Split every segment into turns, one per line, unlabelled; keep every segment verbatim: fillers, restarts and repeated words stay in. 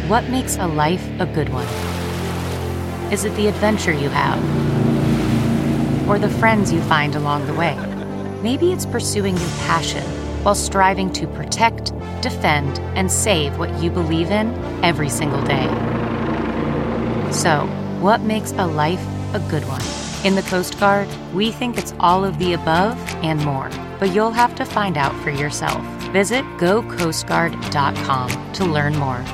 What makes a life a good one? Is it the adventure you have? Or the friends you find along the way? Maybe it's pursuing your passion while striving to protect, defend, and save what you believe in every single day. So, what makes a life a good one? In the Coast Guard, we think it's all of the above and more, but you'll have to find out for yourself. Visit go coast guard dot com to learn more.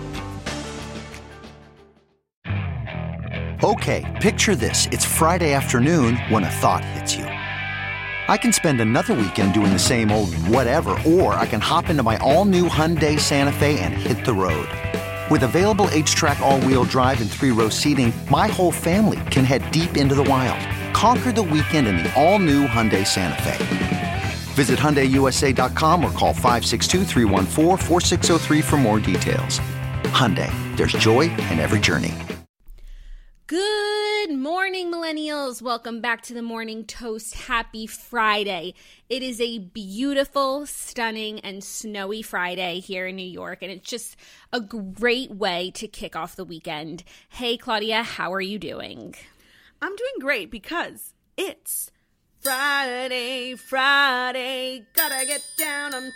Okay, picture this. It's Friday afternoon when a thought hits you. I can spend another weekend doing the same old whatever, or I can hop into my all-new Hyundai Santa Fe and hit the road. With available H-Track all-wheel drive and three-row seating, my whole family can head deep into the wild. Conquer the weekend in the all-new Hyundai Santa Fe. Visit Hyundai U S A dot com or call five six two, three one four, four six zero three for more details. Hyundai, there's joy in every journey.
Good morning, millennials. Welcome back to the Morning Toast. Happy Friday. It is a beautiful, stunning, and snowy Friday here in New York, and it's just a great way to kick off the weekend. Hey, Claudia, how are you doing?
I'm doing great because it's Friday, Friday, gotta get down on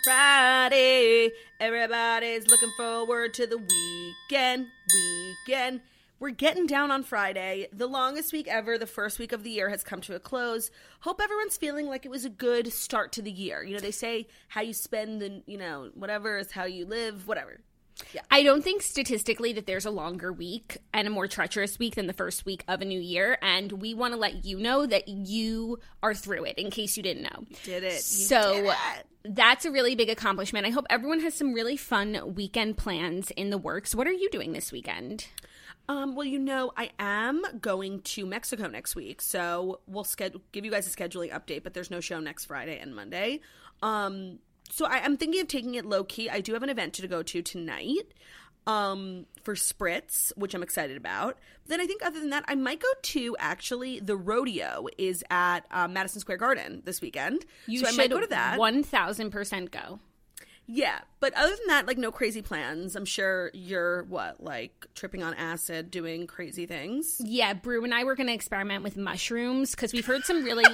Friday. Everybody's looking forward to the weekend, weekend. We're getting down on Friday. The longest week ever, the first week of the year has come to a close. Hope everyone's feeling like it was a good start to the year. You know, they say how you spend the, you know, whatever is how you live, whatever. Yeah.
I don't think statistically that there's a longer week and a more treacherous week than the first week of a new year. And we want to let you know that you are through it in case you didn't know.
You did it. You
so
did it.
That's a really big accomplishment. I hope everyone has some really fun weekend plans in the works. What are you doing this weekend?
Um, well, you know, I am going to Mexico next week, so we'll sched- give you guys a scheduling update, but there's no show next Friday and Monday. Um, so I, I'm thinking of taking it low-key. I do have an event to go to tonight um, for Spritz, which I'm excited about. But then I think other than that, I might go to, actually, the rodeo is at um, Madison Square Garden this weekend.
You
so
should
I might go to that.
one thousand percent go.
Yeah, but other than that, like, no crazy plans. I'm sure you're, what, like, tripping on acid, doing crazy things?
Yeah, Brew and I were going to experiment with mushrooms because we've heard some really...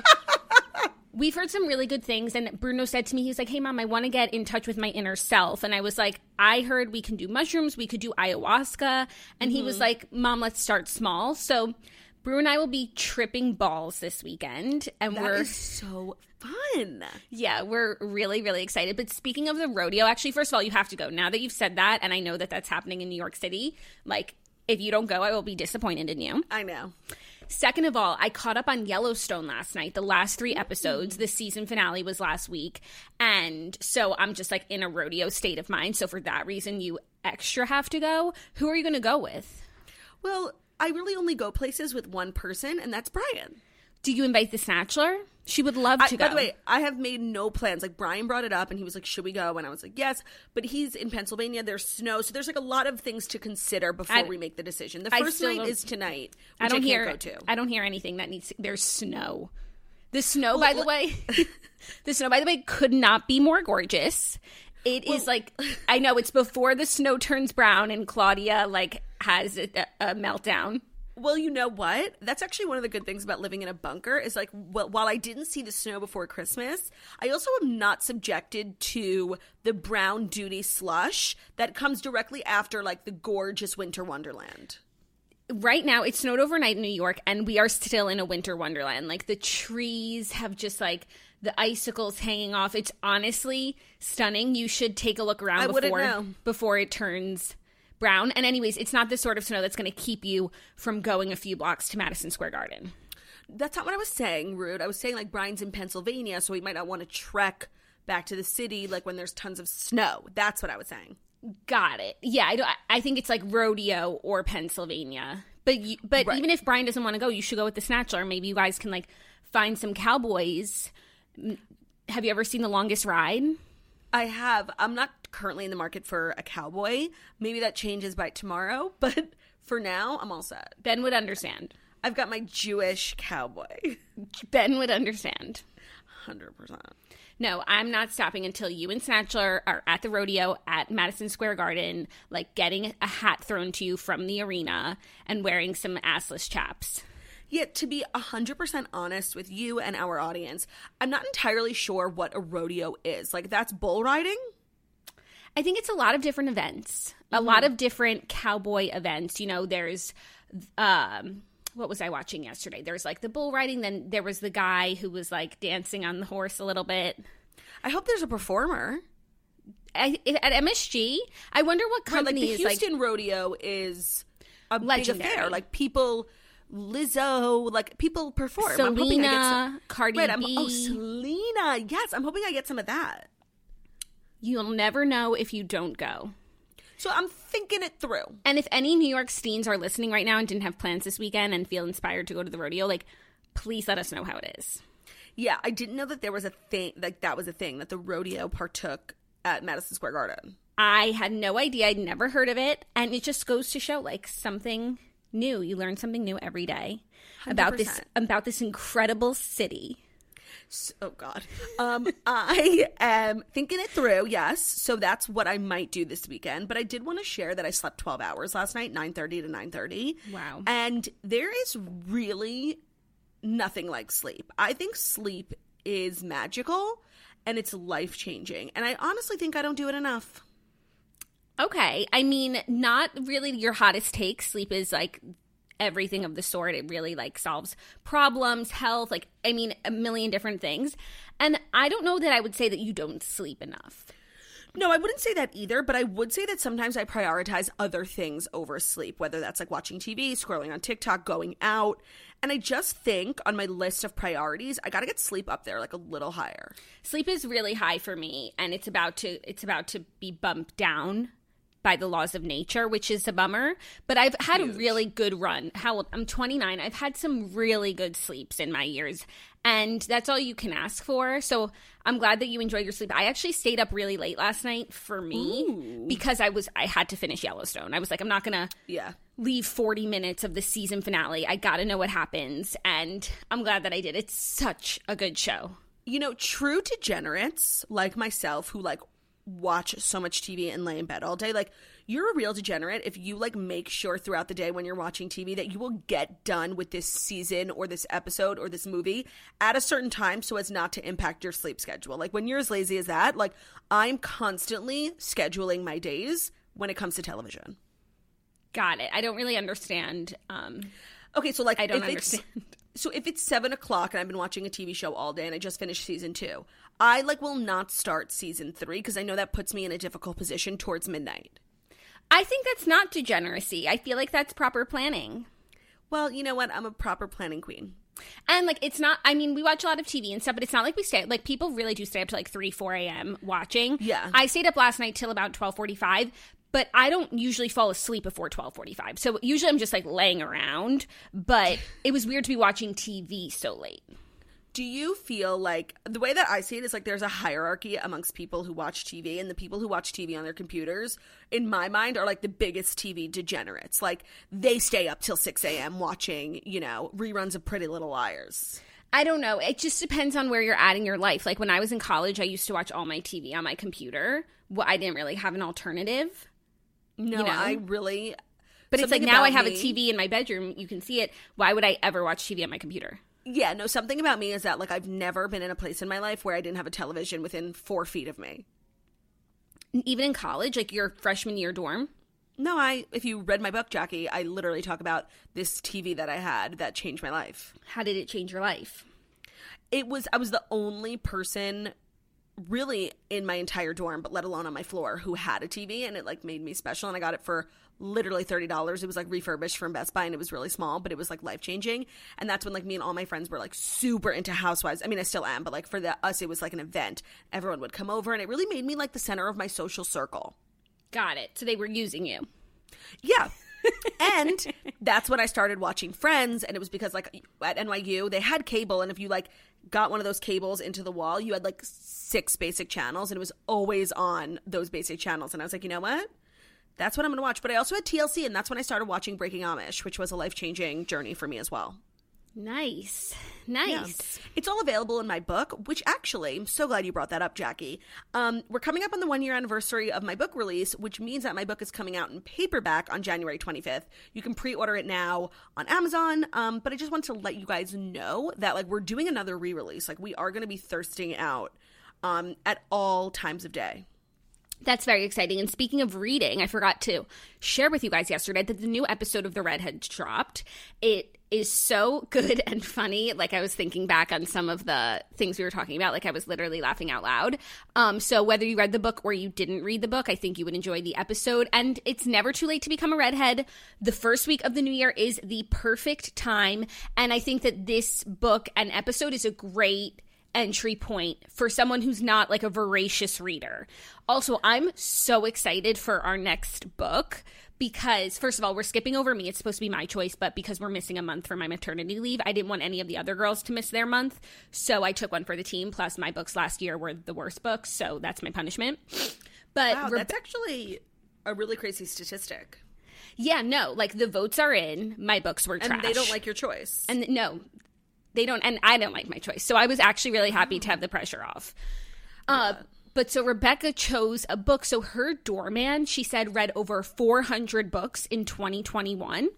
We've heard some really good things, and Bruno said to me, he's like, hey, Mom, I want to get in touch with my inner self. And I was like, I heard we can do mushrooms, we could do ayahuasca. And mm-hmm. he was like, Mom, let's start small. So Brew and I will be tripping balls this weekend. And
that
we're
is so fun.
Yeah, we're really, really excited. But speaking of the rodeo, actually, first of all, you have to go. Now that you've said that, and I know that that's happening in New York City, like, if you don't go, I will be disappointed in you.
I know.
Second of all, I caught up on Yellowstone last night, the last three episodes. The season finale was last week. And so I'm just like in a rodeo state of mind. So for that reason, you extra have to go. Who are you going to go with?
Well, I really only go places with one person, and that's Brian.
Do you invite the Snatchler? She would love to
I,
go.
By the way, I have made no plans. Like, Brian brought it up, and he was like, should we go? And I was like, yes. But he's in Pennsylvania. There's snow. So there's, like, a lot of things to consider before I, we make the decision. The first night is tonight, which I, don't I can't
hear,
go to.
I don't hear anything that needs – there's snow. The snow, well, by the way – the snow, by the way, could not be more gorgeous. It well, is, like – I know it's before the snow turns brown and Claudia, like, has a, a meltdown.
Well, you know what? That's actually one of the good things about living in a bunker is, like, well, while I didn't see the snow before Christmas, I also am not subjected to the brown duty slush that comes directly after, like, the gorgeous winter wonderland.
Right now, it snowed overnight in New York, and we are still in a winter wonderland. Like, the trees have just, like, the icicles hanging off. It's honestly stunning. You should take a look around
I
before,
know.
before it turns brown. And anyways, it's not the sort of snow that's going to keep you from going a few blocks to Madison Square Garden.
That's not what I was saying, Rude. I was saying, like, Brian's in Pennsylvania, so he might not want to trek back to the city, like, when there's tons of snow. That's what I was saying.
Got it. Yeah, I, don't, I think it's, like, rodeo or Pennsylvania. But you, but right. even if Brian doesn't want to go, you should go with the Snatchler. Maybe you guys can, like, find some cowboys. Have you ever seen The Longest Ride?
I have. I'm not currently in the market for a cowboy. Maybe that changes by tomorrow, but for now, I'm all set.
Ben would understand.
I've got my Jewish cowboy.
Ben would understand.
hundred percent.
No, I'm not stopping until you and Snatchler are at the rodeo at Madison Square Garden, like getting a hat thrown to you from the arena and wearing some assless chaps.
Yet, to be one hundred percent honest with you and our audience, I'm not entirely sure what a rodeo is. Like, that's bull riding?
I think it's a lot of different events, a mm-hmm. lot of different cowboy events. You know, there's, um, what was I watching yesterday? There's like the bull riding. Then there was the guy who was like dancing on the horse a little bit.
I hope there's a performer.
I, at M S G, I wonder what company
right, like
is
the Houston
like,
rodeo is a
legendary.
Big affair. Like people, Lizzo, like people perform.
Selena,
I'm hoping I get some,
Cardi
right, I'm,
B.
Oh, Selena. Yes, I'm hoping I get some of that.
You'll never know if you don't go.
So I'm thinking it through.
And if any New York Steens are listening right now and didn't have plans this weekend and feel inspired to go to the rodeo, like, please let us know how it is.
Yeah, I didn't know that there was a thing, like that was a thing, that the rodeo partook at Madison Square Garden.
I had no idea. I'd never heard of it. And it just goes to show, like, something new. You learn something new every day about this about this incredible city.
So, oh, God. Um, I am thinking it through, yes. So that's what I might do this weekend. But I did want to share that I slept twelve hours last night, nine thirty to nine thirty.
Wow.
And there is really nothing like sleep. I think sleep is magical and it's life-changing. And I honestly think I don't do it enough.
Okay. I mean, not really your hottest take. Sleep is like everything of the sort. It really like solves problems, health, like, I mean, a million different things. And I don't know that I would say that you don't sleep enough.
No, I wouldn't say that either, but I would say that sometimes I prioritize other things over sleep, whether that's like watching T V, scrolling on TikTok, going out. And I just think on my list of priorities, I got to get sleep up there like a little higher.
Sleep is really high for me, and it's about to it's about to be bumped down by the laws of nature, which is a bummer. But I've had Huge. a really good run. How old? I'm twenty-nine. I've had some really good sleeps in my years, and that's all you can ask for. So I'm glad that you enjoyed your sleep. I actually stayed up really late last night for me Ooh. because I was I had to finish Yellowstone. I was like, I'm not gonna
yeah.
leave forty minutes of the season finale. I gotta know what happens, and I'm glad that I did. It's such a good show.
You know, true degenerates like myself who like watch so much T V and lay in bed all day, like, you're a real degenerate if you like make sure throughout the day when you're watching T V that you will get done with this season or this episode or this movie at a certain time so as not to impact your sleep schedule. Like, when you're as lazy as that, like, I'm constantly scheduling my days when it comes to television.
Got it. I don't really understand. Um,
okay, so like,
I don't
if
understand.
It's, so if it's seven o'clock and I've been watching a T V show all day and I just finished season two, I like will not start season three because I know that puts me in a difficult position towards midnight.
I think that's not degeneracy. I feel like that's proper planning.
Well, you know what? I'm a proper planning queen.
And, like, it's not, I mean, we watch a lot of T V and stuff, but it's not like we stay, like, people really do stay up to, like, three, four a.m. watching.
Yeah.
I stayed up last night till about twelve forty-five, but I don't usually fall asleep before twelve forty-five. So usually I'm just, like, laying around, but it was weird to be watching T V so late.
Do you feel like, the way that I see it is like there's a hierarchy amongst people who watch T V, and the people who watch T V on their computers, in my mind, are like the biggest T V degenerates. Like, they stay up till six a.m. watching, you know, reruns of Pretty Little Liars.
I don't know. It just depends on where you're at in your life. Like, when I was in college, I used to watch all my T V on my computer. Well, I didn't really have an alternative.
No,
you know?
I really...
But it's like, now I have me, a T V in my bedroom. You can see it. Why would I ever watch T V on my computer?
Yeah, no, something about me is that, like, I've never been in a place in my life where I didn't have a television within four feet of me.
Even in college? Like, your freshman year dorm?
No, I, if you read my book, Jackie, I literally talk about this T V that I had that changed my life.
How did it change your life?
It was, I was the only person really in my entire dorm, but let alone on my floor, who had a T V, and it, like, made me special, and I got it for literally thirty dollars. It was, like, refurbished from Best Buy, and it was really small, but it was, like, life-changing. And that's when, like, me and all my friends were, like, super into Housewives. I mean, I still am, but, like, for the, us, it was, like, an event. Everyone would come over, and it really made me, like, the center of my social circle.
Got it. So they were using you.
Yeah. And that's when I started watching Friends, and it was because, like, at N Y U, they had cable, and if you, like, got one of those cables into the wall, you had, like, six basic channels, and it was always on those basic channels. And I was like, you know what? That's what I'm going to watch. But I also had T L C, and that's when I started watching Breaking Amish, which was a life-changing journey for me as well.
Nice. Nice.
Yeah. It's all available in my book, which actually, I'm so glad you brought that up, Jackie. Um, we're coming up on the one-year anniversary of my book release, which means that my book is coming out in paperback on January twenty-fifth. You can pre-order it now on Amazon, um, but I just want to let you guys know that, like, we're doing another re-release. Like, we are going to be thirsting out um, at all times of day.
That's very exciting. And speaking of reading, I forgot to share with you guys yesterday that the new episode of The Redheads dropped. It is so good and funny. Like, I was thinking back on some of the things we were talking about. Like, I was literally laughing out loud. Um, so whether you read the book or you didn't read the book, I think you would enjoy the episode. And it's never too late to become a redhead. The first week of the new year is the perfect time. And I think that this book and episode is a great entry point for someone who's not like a voracious reader. Also, I'm so excited for our next book because, first of all, we're skipping over me. It's supposed to be my choice, but because we're missing a month for my maternity leave, I didn't want any of the other girls to miss their month. So I took one for the team. Plus, my books last year were the worst books, so that's my punishment. But
wow,
Rebe-
that's actually a really crazy statistic.
Yeah, no, like the votes are in. My books were trash.
And they don't like your choice.
And th- no, they don't, and I don't like my choice. So I was actually really happy to have the pressure off. Uh, yeah. But so Rebecca chose a book. So her doorman, she said, read over four hundred books in twenty twenty-one.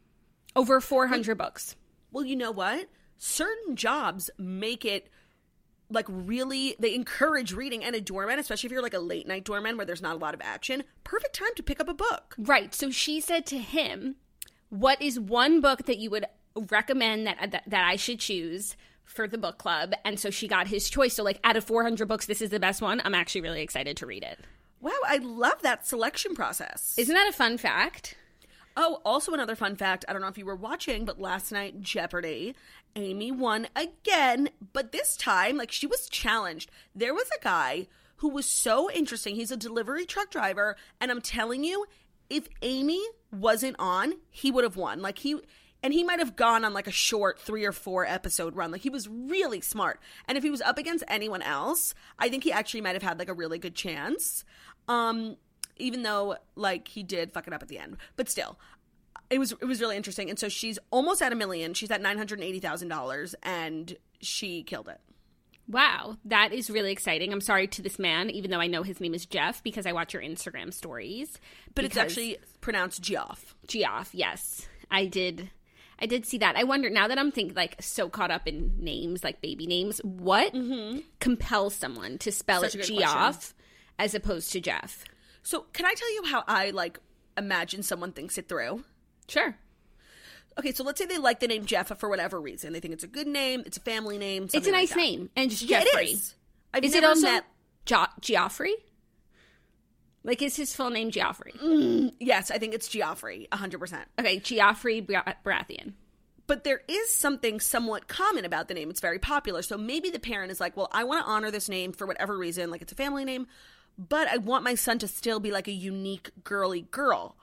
Over four hundred well, books.
Well, you know what? Certain jobs make it like really, they encourage reading. And a doorman, especially if you're like a late night doorman where there's not a lot of action, perfect time to pick up a book.
Right. So she said to him, what is one book that you would recommend that, that that I should choose for the book club? And so she got his choice. So like out of four hundred books, this is the best one. I'm actually really excited to read it.
Wow, I love that selection process.
Isn't that a fun fact?
Oh, also another fun fact, I don't know if you were watching, but last night, Jeopardy, Amy won again, but this time, like, she was challenged. There was a guy who was so interesting. He's a delivery truck driver, and I'm telling you, if Amy wasn't on, he would have won. Like, he... And he might have gone on like a short three or four episode run. Like, he was really smart. And if he was up against anyone else, I think he actually might have had like a really good chance. Um, even though like he did fuck it up at the end. But still, it was it was really interesting. And so she's almost at a million. She's at nine hundred eighty thousand dollars and she killed it.
Wow, that is really exciting. I'm sorry to this man, even though I know his name is Jeff because I watch your Instagram stories.
But it's actually pronounced Geoff.
Geoff, yes. I did... I did see that. I wonder, now that I'm thinking, like, so caught up in names, like baby names, what mm-hmm. compels someone to spell Such it Geoff as opposed to Jeff?
So, can I tell you how I, like, imagine someone thinks it through?
Sure.
Okay, so let's say they like the name Jeff for whatever reason. They think it's a good name, it's a family name,
It's a nice
like
name. And just
yeah,
Jeffrey.
It is. I've
is
never
it also
met...
jo- Geoffrey? Like, is his full name Geoffrey?
Mm, yes, I think it's Geoffrey, one hundred percent.
Okay, Geoffrey Baratheon.
But there is something somewhat common about the name. It's very popular. So maybe the parent is like, well, I want to honor this name for whatever reason. Like, it's a family name. But I want my son to still be like a unique girly girl.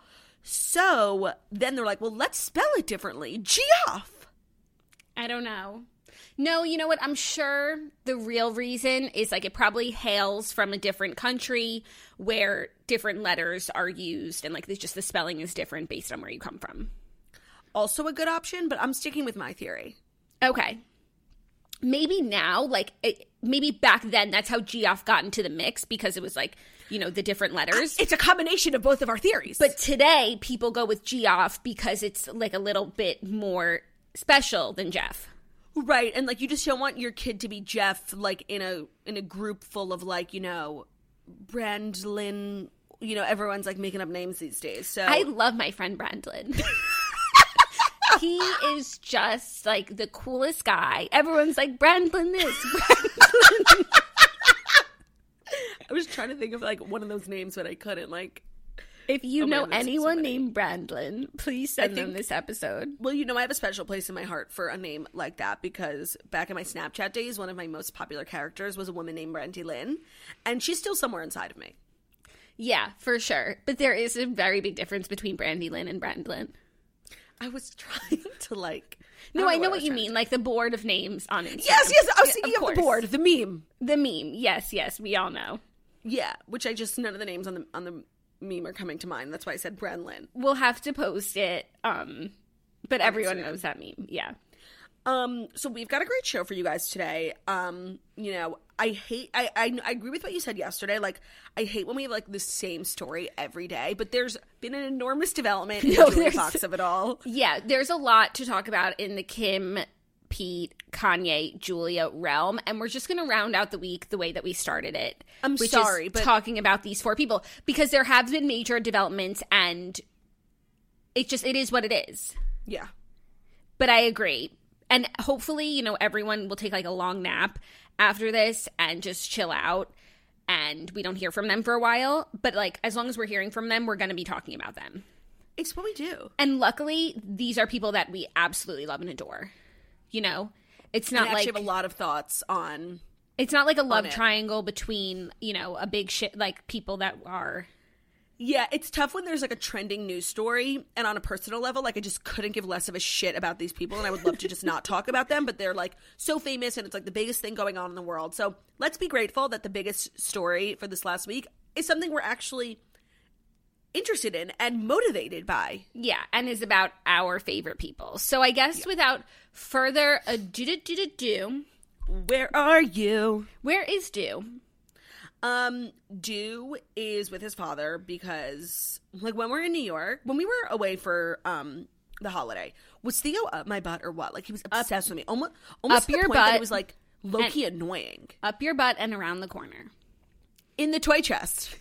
So then they're like, well, let's spell it differently. Geoff.
I don't know. No, you know what? I'm sure the real reason is like it probably hails from a different country where different letters are used and like there's just the spelling is different based on where you come from.
Also a good option, but I'm sticking with my theory.
Okay. Maybe now, like it, maybe back then that's how Geoff got into the mix because it was like, you know, the different letters.
It's a combination of both of our theories.
But today people go with Geoff because it's like a little bit more special than Jeff.
Right, and like you just don't want your kid to be Jeff like in a in a group full of like, you know, Brandlin, you know, everyone's like making up names these days. So
I love my friend Brandlin. He is just like the coolest guy. Everyone's like Brandlin this, Brandlin.
I was trying to think of like one of those names, but I couldn't. Like,
if you
oh,
know
man,
anyone
so
named Brandlin, please send think, them this episode.
Well, you know, I have a special place in my heart for a name like that because back in my Snapchat days, one of my most popular characters was a woman named Brandy Lynn, and she's still somewhere inside of me.
Yeah, for sure. But there is a very big difference between Brandy Lynn and Brandlin.
I was trying to like...
No, I know, I know what, what you mean. To... Like the board of names on Instagram.
Yes, yes. I was thinking
of,
of the board, the meme.
The meme. Yes, yes. We all know.
Yeah, which I just... None of the names on the on the meme are coming to mind. That's why I said Brandlin.
We'll have to post it. Um, but on everyone Instagram. Knows that meme. Yeah.
Um, so we've got a great show for you guys today. Um, you know, I hate, I, I, I agree with what you said yesterday. Like, I hate when we have, like, the same story every day, but there's been an enormous development in
No,
the Julia
there's-
Fox of it all.
Yeah, there's a lot to talk about in the Kim, Pete, Kanye, Julia realm, and we're just going to round out the week the way that we started it.
I'm
which
sorry,
is
but-
talking about these four people, because there have been major developments, and it just, it is what it is.
Yeah.
But I agree. And hopefully, you know, everyone will take like a long nap after this and just chill out, and we don't hear from them for a while. But like, as long as we're hearing from them, we're going to be talking about them.
It's what we do.
And luckily, these are people that we absolutely love and adore. You know, it's not
I actually
like
have a lot of thoughts on...
it's not like a love
it.
triangle between, you know, a big shit, like people that are...
Yeah, it's tough when there's, like, a trending news story, and on a personal level, like, I just couldn't give less of a shit about these people, and I would love to just not talk about them, but they're, like, so famous, and it's, like, the biggest thing going on in the world. So let's be grateful that the biggest story for this last week is something we're actually interested in and motivated by.
Yeah, and is about our favorite people. So I guess without further ado,
Where are you?
where is Do?
Um, Dew is with his father because, like, when we're in New York, when we were away for, um, the holiday, was Theo up my butt or what? Like, he was obsessed with me. Almost, almost
up
to the
your
point that
butt
it was, like, low-key annoying.
Up your butt and around the corner.
In the toy chest.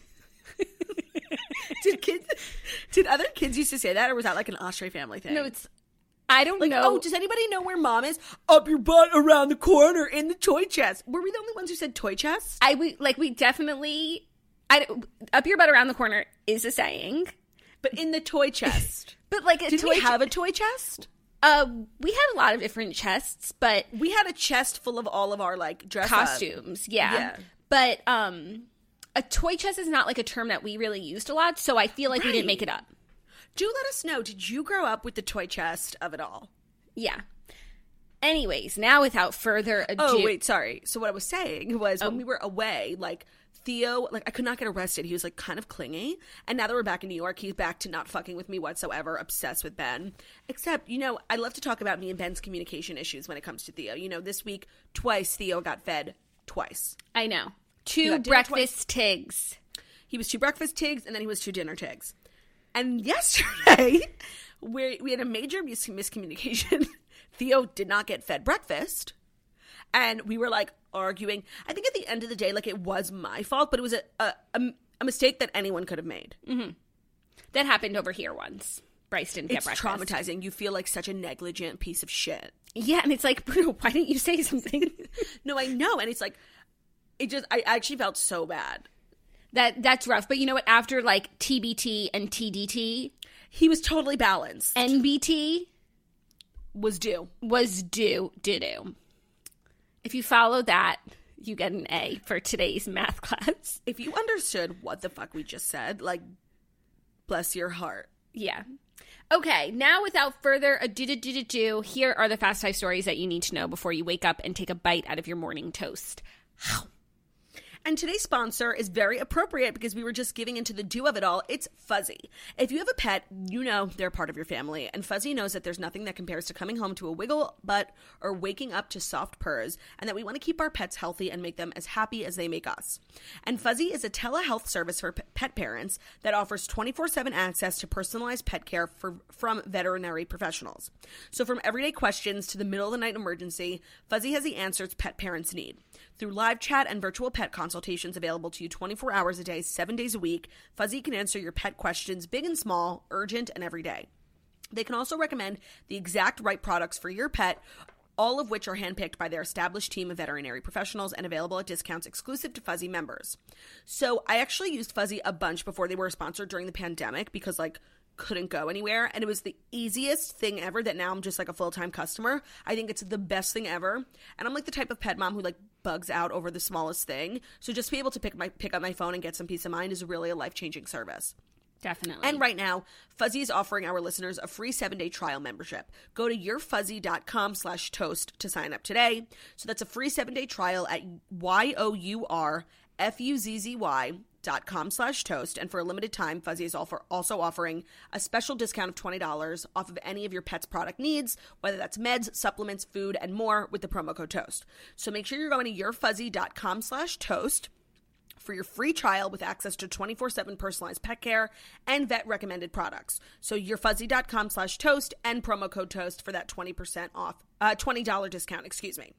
Did kids, did other kids used to say that, or was that, like, an Oshtray family thing?
No, it's... I don't
Like,
know.
oh, does anybody know where mom is? Up your butt, around the corner, in the toy chest. Were we the only ones who said toy chest?
I we like we definitely I up your butt around the corner is a saying,
But in the toy chest.
but like a
Did
toy
we have
ch-
a toy chest?
uh we had a lot of different chests, but
We had a chest full of all of our, like, dress up.
costumes, yeah.
Yeah.
But um a toy chest is not like a term that we really used a lot, so I feel like we didn't
Right.
make it up.
Do let us know. Did you grow up with the toy chest of it all?
Yeah. Anyways, now without further ado,
Oh, wait, sorry. So what I was saying was when we were away, like, Theo, like, I could not get arrested. He was, like, kind of clingy. And now that we're back in New York, he's back to not fucking with me whatsoever, obsessed with Ben. Except, you know, I love to talk about me and Ben's communication issues when it comes to Theo. You know, this week, twice Theo got fed. Twice.
I know
got
two
dinner
breakfast tigs.
He was two breakfast tigs, and then he was two dinner tigs. And yesterday, we we had a major mis- miscommunication. Theo did not get fed breakfast. And we were, like, arguing. I think at the end of the day, like, it was my fault, but it was a a, a, a mistake that anyone could have made.
That happened over here once. Bryce didn't get
It's
breakfast.
traumatizing. You feel like such a negligent piece of shit.
Yeah, and it's like, Bruno, why didn't you say something?
No, I know. And it's like, it just, I actually felt so bad.
That that's rough. But you know what? After like T B T and T D T,
He was totally balanced.
N B T
was due.
was due doo doo. If you follow that, you get an A for today's math class.
If you understood what the fuck we just said, like, bless your heart.
Yeah. Okay, now without further ado, do, do, do, do, here are the Fast Five stories that you need to know before you wake up and take a bite out of your morning toast.
And today's sponsor is very appropriate because we were just giving into the do of it all. It's Fuzzy. If you have a pet, you know they're part of your family. And Fuzzy knows that there's nothing that compares to coming home to a wiggle butt or waking up to soft purrs, and that we want to keep our pets healthy and make them as happy as they make us. And Fuzzy is a telehealth service for p- pet parents that offers twenty-four seven access to personalized pet care for, from veterinary professionals. So from everyday questions to the middle of the night emergency, Fuzzy has the answers pet parents need. Through live chat and virtual pet consultations available to you twenty-four hours a day, seven days a week, Fuzzy can answer your pet questions, big and small, urgent and every day. They can also recommend the exact right products for your pet, all of which are handpicked by their established team of veterinary professionals and available at discounts exclusive to Fuzzy members. So I actually used Fuzzy a bunch before they were a sponsor during the pandemic because, like, couldn't go anywhere, and it was the easiest thing ever that now I'm just like a full-time customer. I think it's the best thing ever, and I'm like the type of pet mom who like bugs out over the smallest thing, so just to be able to pick my pick up my phone and get some peace of mind is really a life-changing service.
Definitely.
And right now, Fuzzy is offering our listeners a free seven-day trial membership. Go to yourfuzzy.com slash toast to sign up today. So that's a free seven-day trial at Y O U R F U Z Z Y dot com slash toast. And for a limited time, Fuzzy is also offering a special discount of twenty dollars off of any of your pet's product needs, whether that's meds, supplements, food, and more with the promo code TOAST. So make sure you're going to your fuzzy dot com slash toast for your free trial with access to twenty-four seven personalized pet care and vet-recommended products. So your fuzzy dot com slash toast and promo code TOAST for that twenty percent off, uh, twenty dollars discount, excuse me.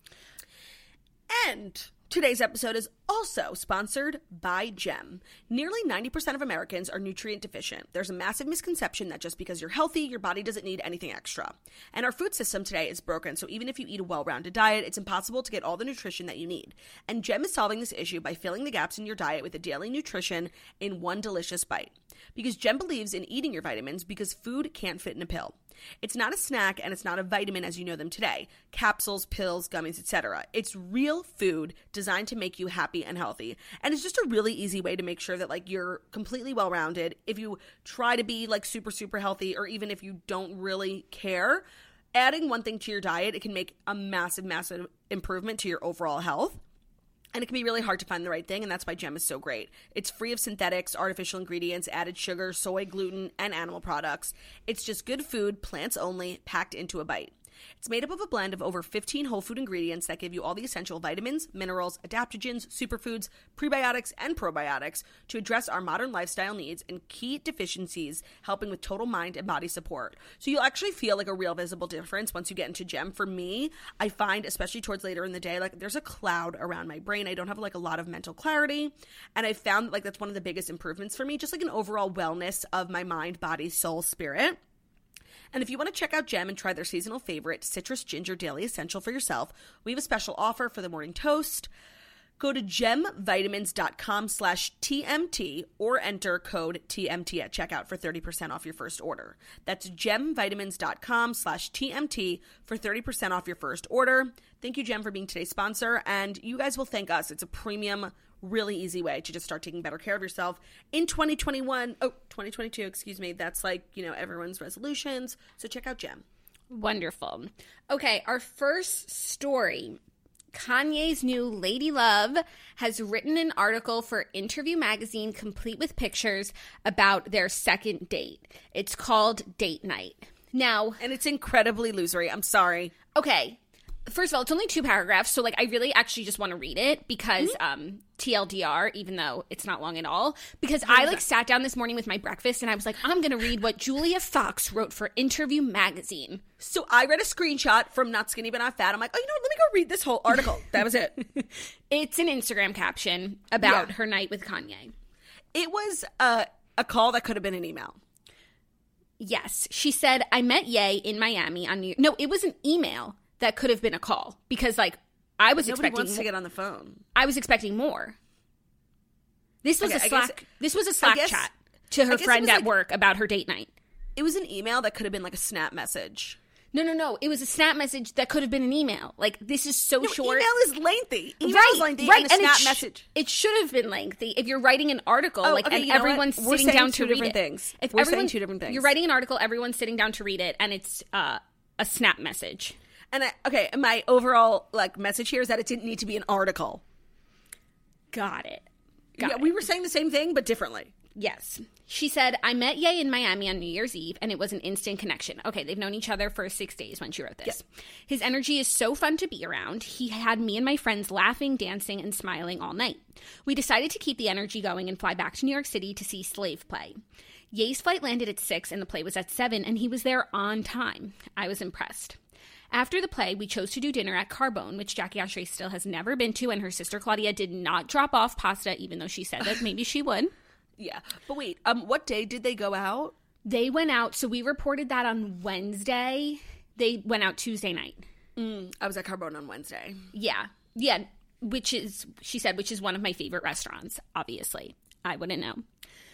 And today's episode is also sponsored by Gem. Nearly ninety percent of Americans are nutrient deficient. There's a massive misconception that just because you're healthy, your body doesn't need anything extra. And our food system today is broken, so even if you eat a well-rounded diet, it's impossible to get all the nutrition that you need. And Gem is solving this issue by filling the gaps in your diet with a daily nutrition in one delicious bite. Because Gem believes in eating your vitamins because food can't fit in a pill. It's not a snack and it's not a vitamin as you know them today. Capsules, pills, gummies, et cetera. It's real food designed to make you happy and healthy. And it's just a really easy way to make sure that like you're completely well-rounded. If you try to be like super, super healthy, or even if you don't really care, adding one thing to your diet, it can make a massive, massive improvement to your overall health. And it can be really hard to find the right thing, and that's why Gem is so great. It's free of synthetics, artificial ingredients, added sugar, soy, gluten, and animal products. It's just good food, plants only, packed into a bite. It's made up of a blend of over fifteen whole food ingredients that give you all the essential vitamins, minerals, adaptogens, superfoods, prebiotics, and probiotics to address our modern lifestyle needs and key deficiencies, helping with total mind and body support. So you'll actually feel like a real visible difference once you get into Gem. For me, I find, especially towards later in the day, like there's a cloud around my brain. I don't have like a lot of mental clarity. And I found like that's one of the biggest improvements for me, just like an overall wellness of my mind, body, soul, spirit. And if you want to check out Gem and try their seasonal favorite, Citrus Ginger Daily Essential for yourself, we have a special offer for the morning toast. Go to gemvitamins dot com slash T M T or enter code T M T at checkout for thirty percent off your first order. That's gemvitamins dot com slash T M T for thirty percent off your first order. Thank you, Gem, for being today's sponsor, and you guys will thank us. It's a premium, really easy way to just start taking better care of yourself in twenty twenty-one. Oh, twenty twenty-two, excuse me. That's like, you know, everyone's resolutions. So check out Gem.
Wonderful. Okay, our first story. Kanye's new Lady Love has written an article for Interview Magazine, complete with pictures about their second date. It's called Date Night. Now,
and it's incredibly losery. I'm sorry.
Okay. First of all, it's only two paragraphs, so like I really actually just want to read it because mm-hmm. um, T L D R, even though it's not long at all, because yeah, I like sat down this morning with my breakfast and I was like, I'm going to read what Julia Fox wrote for Interview Magazine.
So I read a screenshot from Not Skinny But Not Fat. I'm like, oh, you know what? Let me go read this whole article. That was it.
It's an Instagram caption about yeah. her night with Kanye.
It was uh, a call that could have been an email.
Yes. She said, I met Ye in Miami on New Year. No, it was an email. That could have been a call because, like, I was
Nobody
expecting
wants to get on the phone.
I was expecting more. This was
okay,
a Slack.
Guess,
this was a Slack
guess,
chat to her friend at like, work about her date night.
It was an email that could have been like a snap message.
No, no, no. It was a snap message that could have been an email. Like, this is so
no,
short.
Email is lengthy. Email
right,
is lengthy
right.
and a snap
and it sh-
message.
It should have been lengthy if you're writing an article,
oh,
like,
okay,
and
you know
everyone's
what?
sitting down to read it.
Things.
If
We're
everyone,
saying two different things.
You're writing an article, everyone's sitting down to read it, and it's uh, a snap message.
And I, okay, my overall like message here is that it didn't need to be an article.
Got it. Got
yeah,
it.
we were saying the same thing, but differently.
Yes. She said, I met Ye in Miami on New Year's Eve, and it was an instant connection. Okay, they've known each other for six days when she wrote this. Yep. His energy is so fun to be around. He had me and my friends laughing, dancing, and smiling all night. We decided to keep the energy going and fly back to New York City to see Slave play. Ye's flight landed at six, and the play was at seven, and he was there on time. I was impressed. After the play, we chose to do dinner at Carbone, which Jackie Ashray still has never been to, and her sister Claudia did not drop off pasta, even though she said that maybe she would.
Yeah. But wait, um, what day did they go out?
They went out, so we reported that on Wednesday. They went out Tuesday night.
Mm, I was at Carbone on Wednesday.
Yeah. Yeah, which is, she said, which is one of my favorite restaurants, obviously. I wouldn't know.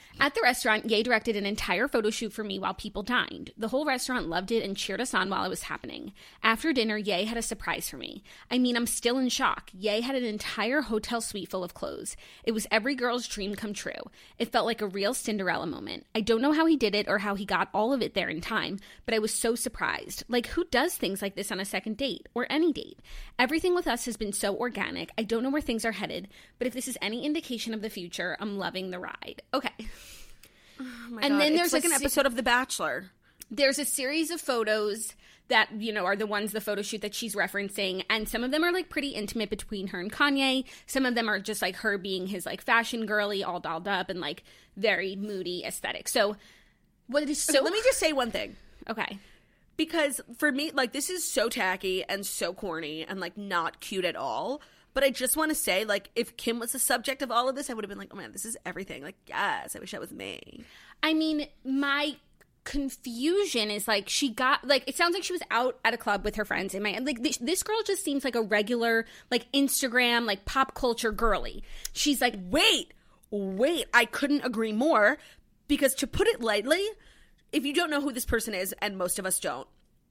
At the restaurant, Ye directed an entire photo shoot for me while people dined. The whole restaurant loved it and cheered us on while it was happening. After dinner, Ye had a surprise for me. I mean, I'm still in shock. Ye had an entire hotel suite full of clothes. It was every girl's dream come true. It felt like a real Cinderella moment. I don't know how he did it or how he got all of it there in time, but I was so surprised. Like, who does things like this on a second date or any date? Everything with us has been so organic. I don't know where things are headed, but if this is any indication of the future, I'm loving the ride. Okay.
Oh my
and
God.
then there's
it's like
a
an
se-
episode of The Bachelor.
There's a series of photos that, you know, are the ones, the photo shoot that she's referencing. And some of them are like pretty intimate between her and Kanye. Some of them are just like her being his like fashion girly, all dolled up and like very moody aesthetic. So what is so.
Okay, let me just say one thing.
Okay.
Because for me, like, this is so tacky and so corny and like not cute at all. But I just want to say, like, if Kim was the subject of all of this, I would have been like, oh man, this is everything. Like, yes, I wish that was me.
I mean, my confusion is like she got like it sounds like she was out at a club with her friends in my like this, this girl just seems like a regular like Instagram like pop culture girly. She's like,
wait, wait, I couldn't agree more, because to put it lightly, if you don't know who this person is, and most of us don't,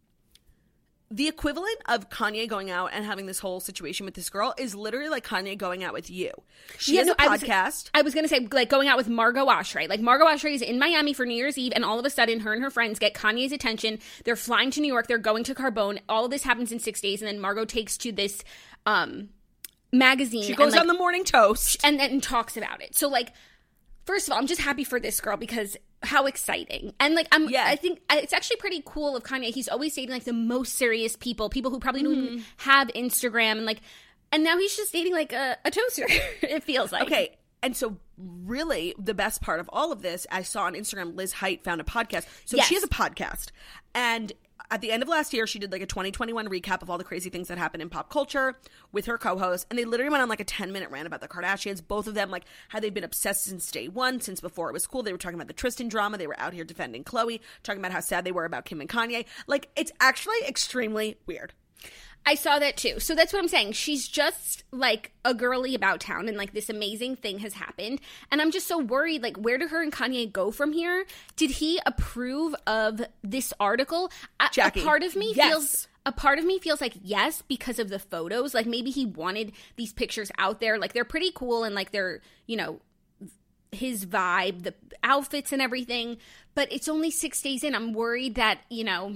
the equivalent of Kanye going out and having this whole situation with this girl is literally like Kanye going out with you. She
yeah,
has
no,
a
podcast.
I was,
I was going to say, like, going out with Margot Oshry. Like, Margot Oshry is in Miami for New Year's Eve, and all of a sudden, her and her friends get Kanye's attention. They're flying to New York. They're going to Carbone. All of this happens in six days, and then Margot takes to this um, magazine.
She goes
and, like,
on the Morning Toast.
And then talks about it. So, like, first of all, I'm just happy for this girl because how exciting. And, like, I'm,
yeah.
I think it's actually pretty cool of Kanye. He's always dating, like, the most serious people, people who probably don't mm-hmm. even have Instagram. And, like, and now he's just dating, like, a, a toaster, it feels like.
Okay. And so, really, the best part of all of this, I saw on Instagram, Liz Height found a podcast. So,
yes.
she has a podcast. And at the end of last year, she did like a twenty twenty-one recap of all the crazy things that happened in pop culture with her co-host. And they literally went on like a ten minute rant about the Kardashians. Both of them, like, how they've been obsessed since day one, since before it was cool. They were talking about the Tristan drama. They were out here defending Khloe, talking about how sad they were about Kim and Kanye. Like, it's actually extremely weird.
I saw that too. So that's what I'm saying. She's just like a girly about town, and like this amazing thing has happened. And I'm just so worried, like, where do her and Kanye go from here? Did he approve of this article?
Jackie,
a part of me
yes.
feels a part of me feels like yes, because of the photos. Like, maybe he wanted these pictures out there. Like, they're pretty cool, and like they're, you know, his vibe, the outfits and everything. But it's only six days in. I'm worried that, you know,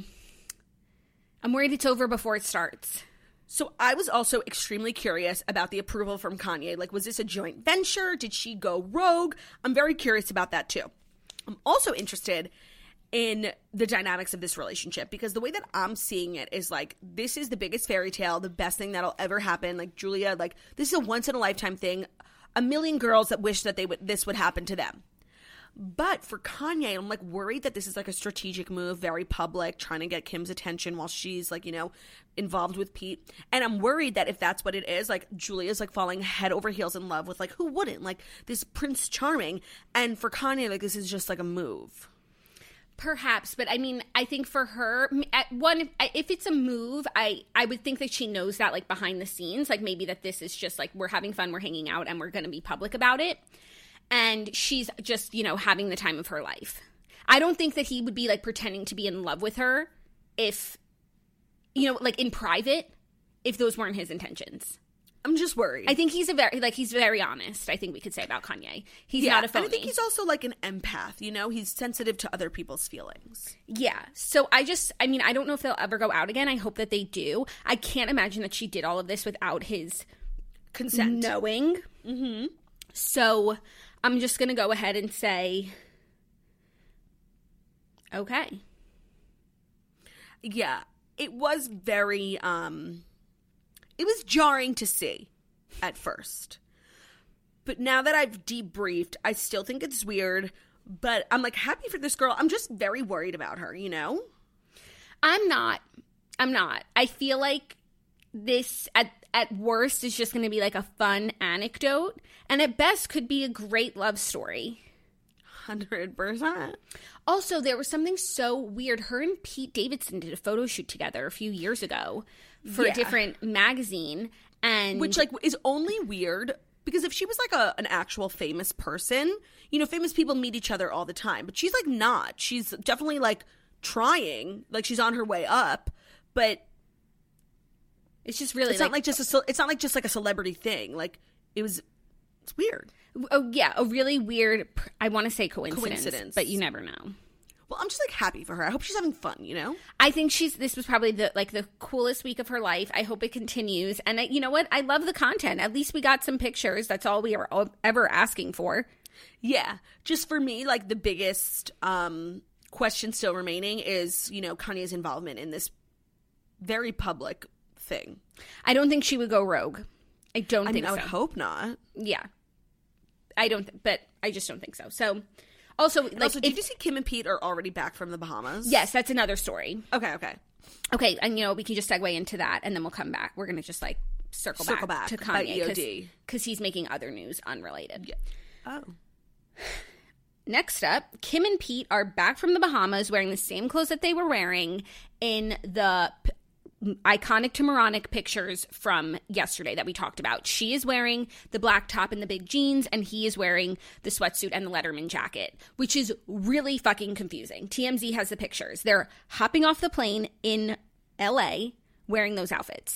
I'm worried it's over before it starts.
So I was also extremely curious about the approval from Kanye. Like, was this a joint venture? Did she go rogue? I'm very curious about that too. I'm also interested in the dynamics of this relationship, because the way that I'm seeing it is like, this is the biggest fairy tale, the best thing that'll ever happen. Like, Julia, like, this is a once in a lifetime thing. A million girls that wish that they would this would happen to them. But for Kanye, I'm, like, worried that this is, like, a strategic move, very public, trying to get Kim's attention while she's, like, you know, involved with Pete. And I'm worried that if that's what it is, like, Julia's, like, falling head over heels in love with, like, who wouldn't? Like, this Prince Charming. And for Kanye, like, this is just, like, a move.
Perhaps, but I mean, I think for her, at one, if it's a move, I, I would think that she knows that, like, behind the scenes, like, maybe that this is just, like, we're having fun, we're hanging out, and we're going to be public about it. And she's just, you know, having the time of her life. I don't think that he would be, like, pretending to be in love with her if, you know, like, in private, if those weren't his intentions.
I'm just worried.
I think he's a very, like, he's very honest, I think we could say about Kanye. He's
yeah,
not a phony.
And I think he's also, like, an empath, you know? He's sensitive to other people's feelings.
Yeah. So I just, I mean, I don't know if they'll ever go out again. I hope that they do. I can't imagine that she did all of this without his
consent.
Knowing.
Mm-hmm.
So I'm just going to go ahead and say, okay.
Yeah. It was very, um... it was jarring to see at first. But now that I've debriefed, I still think it's weird. But I'm, like, happy for this girl. I'm just very worried about her, you know?
I'm not. I'm not. I feel like this, at, at worst, is just going to be, like, a fun anecdote. And at best could be a great love story.
one hundred percent.
Also, there was something so weird. Her and Pete Davidson did a photo shoot together a few years ago for
yeah.
a different magazine. And
which, like, is only weird Because if she was like a an actual famous person, you know, famous people meet each other all the time. But she's like not. She's definitely like trying. Like she's on her way up. But
it's just really
it's
like,
not like just a, it's not like just like a celebrity thing. Like it was, it's weird.
Oh yeah, a really weird. I want to say coincidence,
Coincidence.
but you never know.
Well, I'm just like happy for her. I hope she's having fun, you know?
I think she's, this was probably the, like the coolest week of her life. I hope it continues. And I, you know what? I love the content. At least we got some pictures. That's all we are ever asking for.
Yeah. Just for me, like the biggest um, question still remaining is, you know, Kanye's involvement in this very public thing.
I don't think she would go rogue. I don't
I
think
mean, I would
so.
hope not.
Yeah. I don't, th- but I just don't think so. So, Also, like,
also, did
if,
you see Kim and Pete are already back from the Bahamas?
yes, that's another story.
Okay, okay.
Okay, and you know, we can just segue into that, and then we'll come back. We're going to just, like, circle,
Circle
back,
back
to
by
Kanye.
E O D.
Because he's making other news unrelated.
Yeah. Oh.
Next up, Kim and Pete are back from the Bahamas wearing the same clothes that they were wearing in the p- iconic Tamaronic pictures from yesterday that we talked about. She is wearing the black top and the big jeans, and he is wearing the sweatsuit and the Letterman jacket, which is really fucking confusing. T M Z has the pictures. They're hopping off the plane in L A wearing those outfits.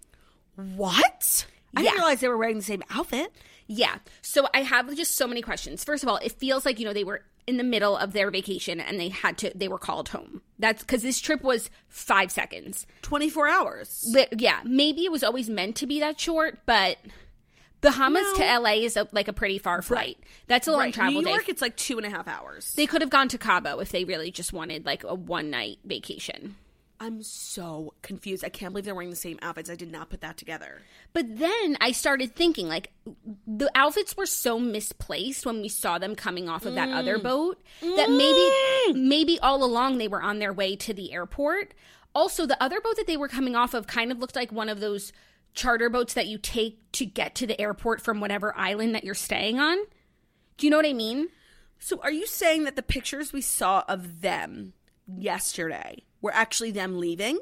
What? I
Yeah.
didn't realize they were wearing the same outfit.
Yeah. So I have just so many questions. First of all, it feels like, you know, they were in the middle of their vacation and they had to, they were called home. That's because this trip was five seconds.
twenty-four hours.
Li- Yeah. Maybe it was always meant to be that short, but Bahamas
No.
to L A is a, like a pretty far flight. That's a long
Right.
travel
New York,
day.
it's like two and a half hours.
They could have gone to Cabo if they really just wanted like a one night vacation.
I'm so confused. I can't believe they're wearing the same outfits. I did not put that together.
But then I started thinking, like, the outfits were so misplaced when we saw them coming off of that
Mm.
other boat that maybe maybe all along they were on their way to the airport. Also, the other boat that they were coming off of kind of looked like one of those charter boats that you take to get to the airport from whatever island that you're staying on. Do you know what I mean?
So are you saying that the pictures we saw of them yesterday were actually them leaving?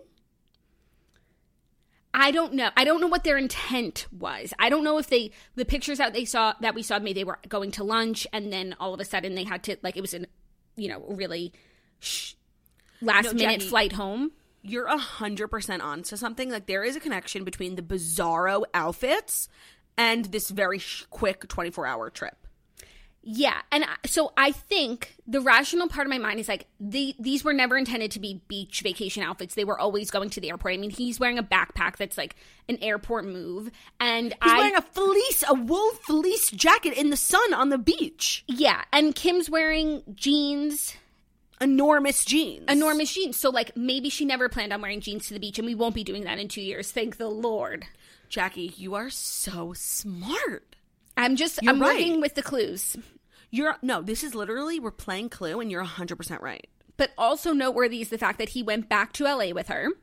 I don't know. I don't know what their intent was. I don't know if they the pictures that they saw that we saw maybe they were going to lunch and then all of a sudden they had to like it was an you know really sh- last
No,
minute
Jackie,
flight home.
You're a hundred percent on to something. Like there is a connection between the bizarro outfits and this very sh- quick twenty-four hour trip.
Yeah, and I- so I think the rational part of my mind is like the these were never intended to be beach vacation outfits. They were always going to the airport. I mean, he's wearing a backpack that's like an airport move, and
He's
I
wearing a fleece, a wool fleece jacket in the sun on the beach.
yeah, and Kim's wearing jeans.
Enormous jeans.
Enormous jeans. So, like, maybe she never planned on wearing jeans to the beach, and we won't be doing that in two years. Thank the Lord.
Jackie, you are so smart.
I'm just,
You're
I'm
right.
working with the clues.
You're no, this is literally we're playing Clue, and you're a hundred percent right.
But also noteworthy is the fact that he went back to L A with her,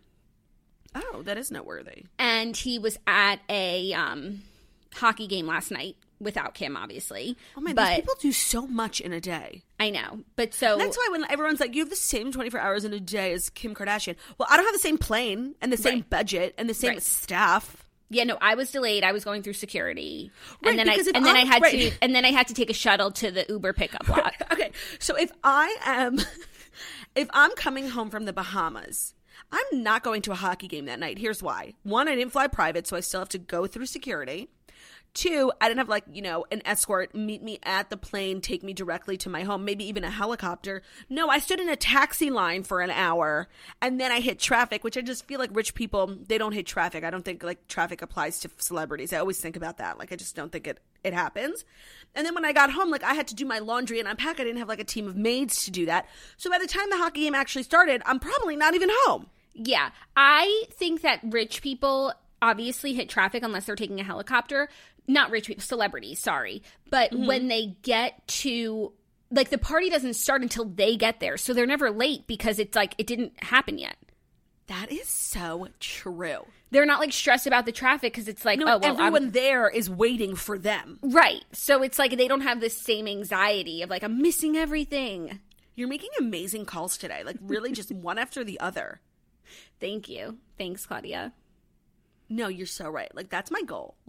Oh, that is noteworthy.
and he was at a um, hockey game last night without Kim, obviously.
Oh man,
but
these people do so much in a day.
I know. But so
That's why when everyone's like, you have the same twenty-four hours in a day as Kim Kardashian. Well, I don't have the same plane and the same
Right.
budget and the same
Right.
staff.
yeah, no, I was delayed. I was going through security,
Right,
and then I
because if
and then I
I'm-
had
right.
to and then I had to take a shuttle to the Uber pickup lot.
Okay, so if I am, if I'm coming home from the Bahamas, I'm not going to a hockey game that night. Here's why. One, I didn't fly private, so I still have to go through security. Two, I didn't have like, you know, an escort meet me at the plane, take me directly to my home, maybe even a helicopter. No, I stood in a taxi line for an hour and then I hit traffic, which I just feel like rich people, they don't hit traffic. I don't think like traffic applies to celebrities. I always think about that. Like I just don't think it, it happens. And then when I got home, like I had to do my laundry and unpack. I didn't have like a team of maids to do that. So by the time the hockey game actually started, I'm probably not even home.
Yeah, I think that rich people obviously hit traffic unless they're taking a helicopter. Not rich people, celebrities, sorry. But
Mm-hmm.
when they get to, like, the party doesn't start until they get there. So they're never late because it's like, it didn't happen yet.
That is so true.
They're not, like, stressed about the traffic because it's like,
No,
oh, well, I'm-
everyone there is waiting for them.
right. So it's like they don't have the same anxiety of, like, I'm missing everything.
You're making amazing calls today. Like, really, just one after the other.
Thank you. Thanks, Claudia.
No, you're so right. Like, that's my goal. Like,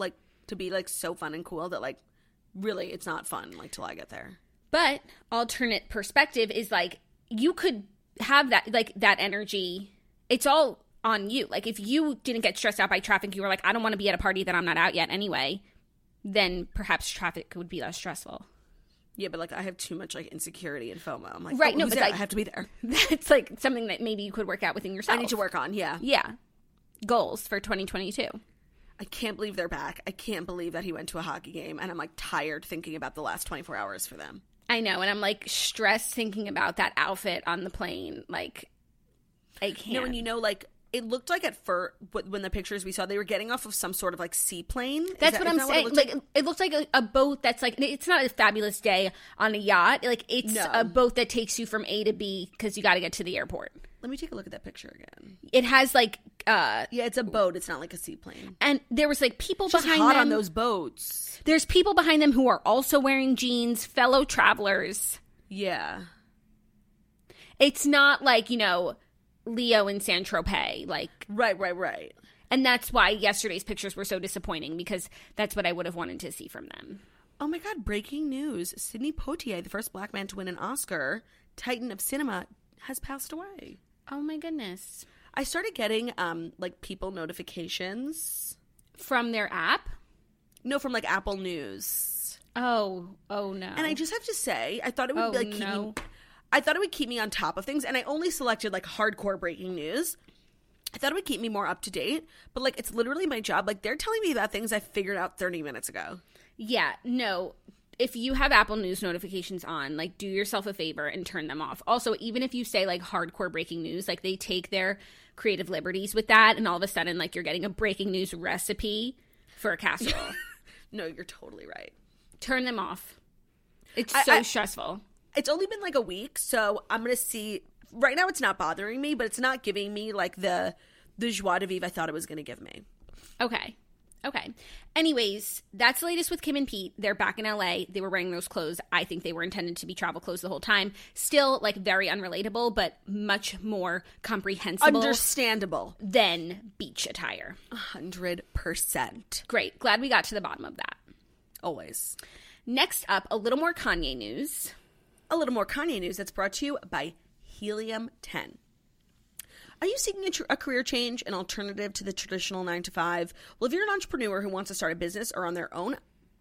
to be like so fun and cool that like really it's not fun like till I get there.
But alternate perspective is like you could have that like that energy. It's all on you. Like if you didn't get stressed out by traffic, you were like, I don't want to be at a party that I'm not out yet anyway, then perhaps traffic would be less stressful.
Yeah, but like I have too much like insecurity and FOMO. I'm like,
right,
oh,
no,
who's
but
there?
like,
I have to be there.
That's like something that maybe you could work out within yourself.
I need to work on, yeah.
Yeah. Goals for twenty twenty-two.
I can't believe they're back. I can't believe that he went to a hockey game, and I'm like tired thinking about the last twenty-four hours for them.
I know, and I'm like stressed thinking about that outfit on the plane. Like, I can't.
No, and you know, like, it looked like at first, when the pictures we saw, they were getting off of some sort of like seaplane. Is
That's
that,
what I'm
what
saying.
it
like,
like?
it looks like a, a boat that's like, it's not a fabulous day on a yacht. Like, it's
No.
a boat that takes you from A to B because you got to get to the airport.
Let me take a look at that picture again.
It has like, uh,
Yeah, it's a boat. It's not like a seaplane.
and there was like people
It's just
behind
hot
them.
on those boats.
There's people behind them who are also wearing jeans, fellow travelers.
Yeah.
It's not like, you know, Leo and Saint Tropez, like,
Right, right, right.
and that's why yesterday's pictures were so disappointing because that's what I would have wanted to see from them.
Oh my God, breaking news. Sidney Poitier, the first black man to win an Oscar, Titan of Cinema, has passed away.
Oh my goodness.
I started getting, um, like, people notifications.
From their app?
No, from, like, Apple News.
Oh, oh no.
And I just have to say, I thought it would,
Oh,
like, keep
no.
me... I thought it would keep me on top of things, and I only selected, like, hardcore breaking news. I thought it would keep me more up to date, but, like, it's literally my job. Like, they're telling me about things I figured out thirty minutes ago.
Yeah, no. If you have Apple News notifications on, like, do yourself a favor and turn them off. Also, even if you say, like, hardcore breaking news, like, they take their creative liberties with that, and all of a sudden, like, you're getting a breaking news recipe for a casserole.
No, you're totally right.
Turn them off. It's
I-
so
I-
stressful.
It's only been, like, a week, so I'm going to see... Right now, it's not bothering me, but it's not giving me, like, the, the joie de vivre I thought it was going to give me.
Okay. Okay. Anyways, that's the latest with Kim and Pete. They're back in L A. They were wearing those clothes. I think they were intended to be travel clothes the whole time. Still, like, very unrelatable, but much more comprehensible
Understandable.
than beach attire.
one hundred percent.
Great. Glad we got to the bottom of that.
Always.
Next up, a little more Kanye news.
A little more Kanye news that's brought to you by Helium ten. Are you seeking a, tr- a career change, an alternative to the traditional nine to five? Well, if you're an entrepreneur who wants to start a business or on their own,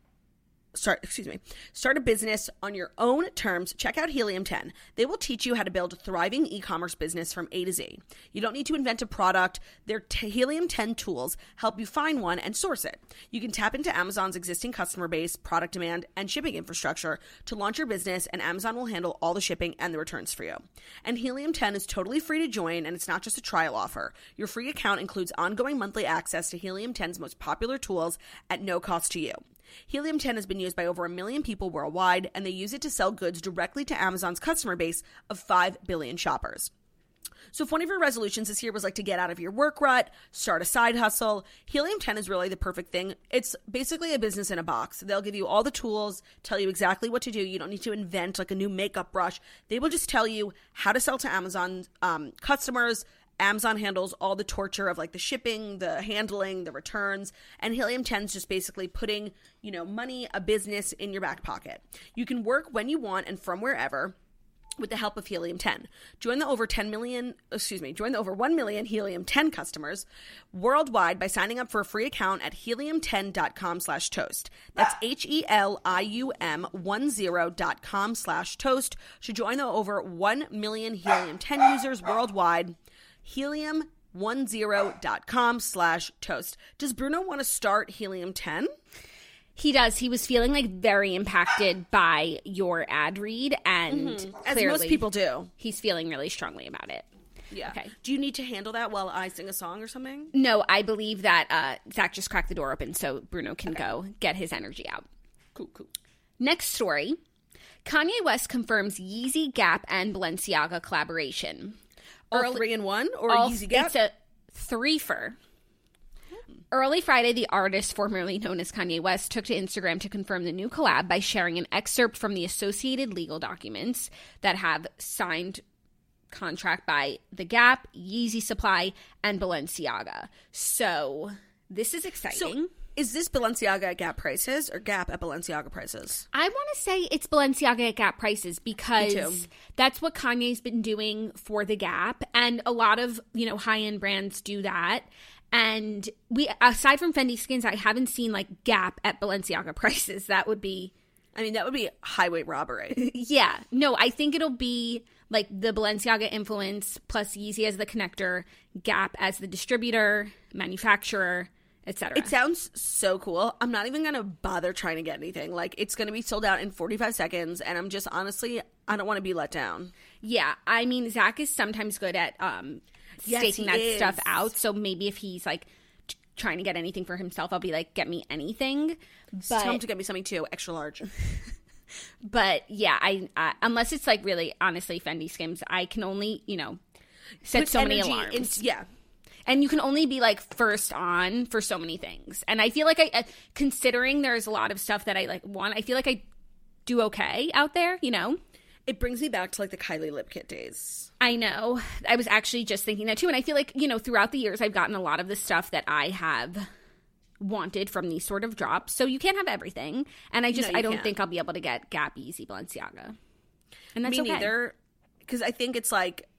start, excuse me, start a business on your own terms, check out Helium ten. They will teach you how to build a thriving e-commerce business from A to Z. You don't need to invent a product. Their t- Helium ten tools help you find one and source it. You can tap into Amazon's existing customer base, product demand, and shipping infrastructure to launch your business, and Amazon will handle all the shipping and the returns for you. And Helium ten is totally free to join, and it's not just a trial offer. Your free account includes ongoing monthly access to Helium ten's most popular tools at no cost to you. Helium ten has been used by over a million people worldwide, and they use it to sell goods directly to Amazon's customer base of five billion shoppers. So if one of your resolutions this year was like to get out of your work rut, start a side hustle, Helium ten is really the perfect thing. It's basically a business in a box. They'll give you all the tools, tell you exactly what to do. You don't need to invent like a new makeup brush. They will just tell you how to sell to Amazon um, customers. Amazon handles all the torture of like the shipping, the handling, the returns, and Helium ten is just basically putting, you know, money, a business in your back pocket. You can work when you want and from wherever with the help of Helium ten. Join the over ten million, excuse me, join the over one million Helium ten customers worldwide by signing up for a free account at helium ten dot com slash toast. That's H E L I U M ten dot com slash toast to join the over one million Helium ten users worldwide. helium ten dot com slash toast. Does Bruno want to start Helium ten?
He does. He was feeling like very impacted by your ad read, and
Mm-hmm. As
clearly
most people do.
he's feeling really strongly about it.
Yeah.
Okay.
Do you need to handle that while I sing a song or something?
No, I believe that uh, Zach just cracked the door open so Bruno can okay. go get his energy out.
Cool, cool.
Next story. Kanye West confirms Yeezy, Gap, and Balenciaga collaboration.
All
Early,
three in one? Or
all,
Yeezy Gap?
It's a three-fer. Early Friday, the artist formerly known as Kanye West took to Instagram to confirm the new collab by sharing an excerpt from the associated legal documents that have signed contract by The Gap, Yeezy Supply, and Balenciaga. So this is exciting.
So Is this Balenciaga at Gap prices or Gap at Balenciaga prices?
I want to say it's Balenciaga at Gap prices
Me
because
too.
that's what Kanye's been doing for the Gap. And a lot of, you know, high-end brands do that. And we, aside from Fendi Skins, I haven't seen like Gap at Balenciaga prices. That would be,
I mean, that would be highway robbery.
yeah. No, I think it'll be like the Balenciaga influence plus Yeezy as the connector, Gap as the distributor, manufacturer, et cetera.
It sounds so cool. I'm not even going to bother trying to get anything. Like, it's going to be sold out in forty-five seconds, and I'm just, honestly, I don't want to be let down.
Yeah, I mean, Zach is sometimes good at um,
Yes,
staking
he
that
is.
stuff out. So maybe if he's like t- trying to get anything for himself, I'll be like, get me anything.
Tell him
But
to get me something, too, extra large.
but yeah, I uh, unless it's like really honestly Fendi Skims, I can only you know set
Put
so many
energy
alarms.
in- yeah.
And you can only be like first on for so many things. And I feel like I, uh, considering there's a lot of stuff that I like want, I feel like I do okay out there, you know?
It brings me back to, like, the Kylie lip kit days.
I know. I was actually just thinking that too. And I feel like, you know, throughout the years, I've gotten a lot of the stuff that I have wanted from these sort of drops. So you can't have everything. And I just,
No, you
I don't
can't.
think I'll be able to get Gap, Yeezy, Balenciaga. And that's
Me
okay.
neither. Because I think it's, like,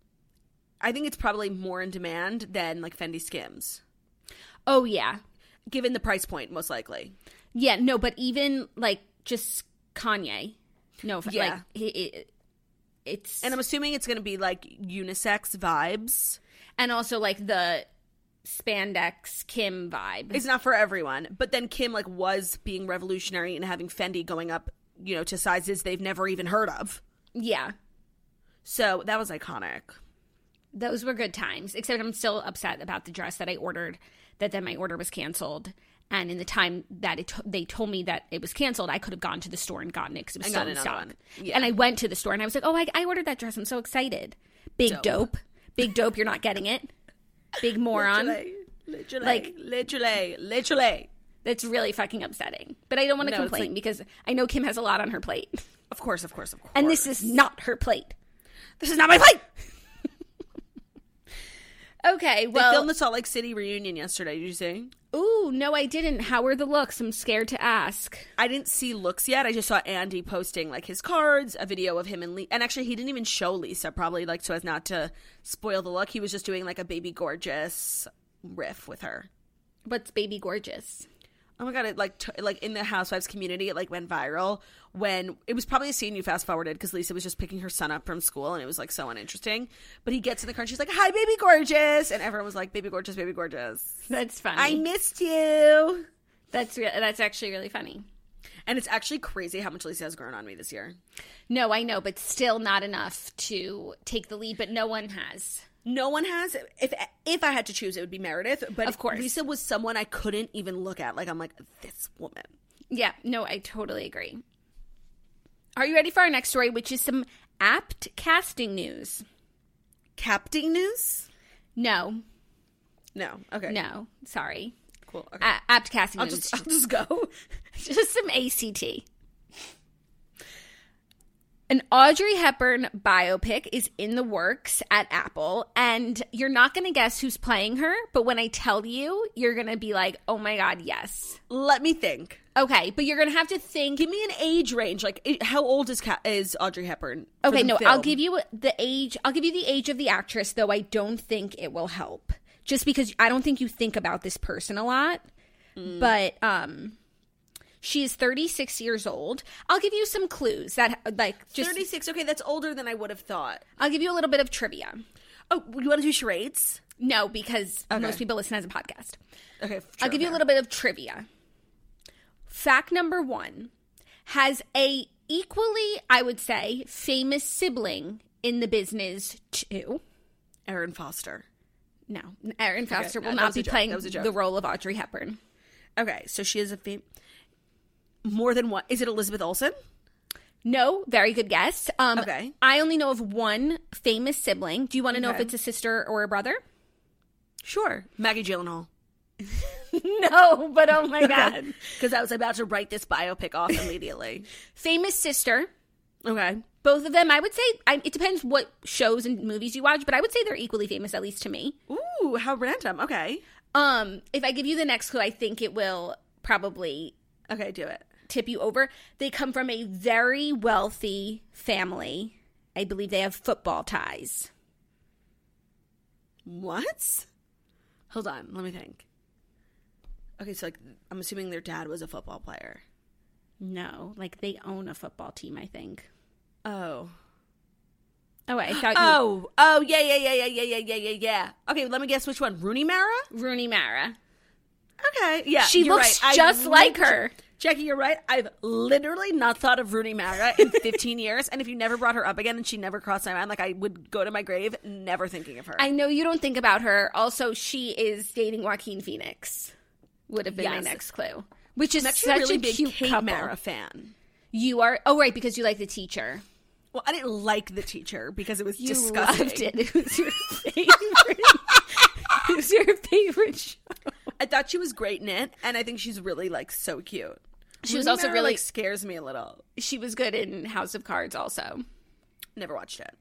I think it's probably more in demand than, like, Fendi Skims.
Oh, yeah.
Given the price point, most likely.
Yeah, no, but even like just Kanye. No,
Yeah.
like he, it, it's
And I'm assuming it's going to be, like, unisex vibes.
and also like the spandex Kim vibe.
It's not for everyone. But then Kim, like, was being revolutionary and having Fendi going up, you know, to sizes they've never even heard of.
Yeah,
So that was iconic.
those were good times. Except I'm still upset about the dress that I ordered. That then my order was canceled. And in the time that it t- they told me that it was canceled, I could have gone to the store and gotten it because it was
And
still
gotten
in
another
stock.
one. Yeah.
And I went to the store and I was like, "Oh, I, I ordered that dress. I'm so excited." Big
Dope.
dope, big dope. You're not getting it. Big moron.
Literally, literally,
Like-
literally, literally.
That's really fucking upsetting. But I don't want to
No, it's
complain
like-
because I know Kim has a lot on her plate.
Of course, of course, of course.
And this is not her plate.
this is not my plate.
Okay,
They
well.
filmed the Salt Lake City reunion yesterday. Did you see?
Ooh, no, I didn't. How were the looks? I'm scared to ask.
I didn't see looks yet. I just saw Andy posting, like, his cards, a video of him and Lisa. And actually, he didn't even show Lisa, probably, like, so as not to spoil the look. He was just doing, like, a Baby Gorgeous riff with her.
What's Baby Gorgeous?
Oh my god! It like t- like in the Housewives community, it like went viral when it was probably a scene you fast forwarded because Lisa was just picking her son up from school and it was like so uninteresting. But he gets in the car and she's like, "Hi, Baby Gorgeous," and everyone was like, "Baby Gorgeous, Baby Gorgeous,
That's funny.
I missed you."
That's re- that's actually really funny.
And it's actually crazy how much Lisa has grown on me this year.
No, I know, but still not enough to take the lead. But no one has.
No one has. If if I had to choose, it would be Meredith. But
Of course.
Lisa was someone I couldn't even look at. Like, I'm like, this woman.
Yeah, no, I totally agree. Are you ready for our next story, which is some apt casting news?
Capting news?
No,
No. Okay.
no, sorry.
Cool. Okay.
A- apt casting
I'll
news.
just I'll just go.
Just some A C T. An Audrey Hepburn biopic is in the works at Apple, and you're not going to guess who's playing her, but when I tell you, you're going to be like, oh my God, yes.
Let me think.
Okay, but you're going to have to think.
Give me an age range. Like, it- how old is Ca- is Audrey Hepburn? for
Okay,
the
no,
film?
I'll give you the age. I'll give you the age of the actress, though I don't think it will help. Just because I don't think you think about this person a lot.
Mm.
But um she is thirty-six years old. I'll give you some clues that like just
thirty-six. Okay, that's older than I would have thought.
I'll give you a little bit of trivia.
Oh, you want to do charades?
No, because
Okay.
most people listen as a podcast.
Okay,
I'll give you a little bit of trivia. Fact number one, has a equally, I would say, famous sibling in the business too.
Erin Foster.
No, Erin Foster
no,
will
that
not
was a
be
joke.
playing
That was a joke.
the role of Audrey Hepburn.
Okay, so she is a fam- more than one. Is it Elizabeth Olsen?
No, very good guess. Um,
Okay.
I only know of one famous sibling. Do you want to know if
Okay.
it's a sister or a brother?
Sure, Maggie Gyllenhaal.
No, but oh my God.
Because I was about to write this biopic off immediately.
Famous sister.
Okay.
Both of them, I would say, I, it depends what shows and movies you watch, but I would say they're equally famous, at least to me.
Ooh, how random. Okay.
Um, if I give you the next clue, I think it will probably
Okay, do it.
tip you over. They come from a very wealthy family. I believe they have football ties.
What? Hold on, let me think. Okay, so like I'm assuming their dad was a football player.
No, like they own a football team, I think.
Oh.
Oh, I thought you...
Oh, oh, yeah, yeah, yeah, yeah, yeah, yeah, yeah, yeah, yeah. Okay, let me guess which one. Rooney Mara?
Rooney Mara.
Okay, yeah.
She
you're
looks
right.
just
I
like
lit-
her.
Jackie, you're right. I've literally not thought of Rooney Mara in fifteen years, and if you never brought her up again and she never crossed my mind, like I would go to my grave never thinking of her.
I know you don't think about her. Also, she is dating Joaquin Phoenix. Would have been
Yes.
my next clue. Which is
I'm actually
such
a really
a
big
cute
Kate
couple.
Mara fan.
You are... Oh, right, because you like the teacher.
Well, I didn't like the teacher because it was
You
disgusting.
loved it. It was your favorite. It was your favorite show.
I thought she was great in it, and I think she's really like so cute.
She was
Rooney
also
Mara,
really...
like, scares me a little.
She was good in House of Cards also.
Never watched it,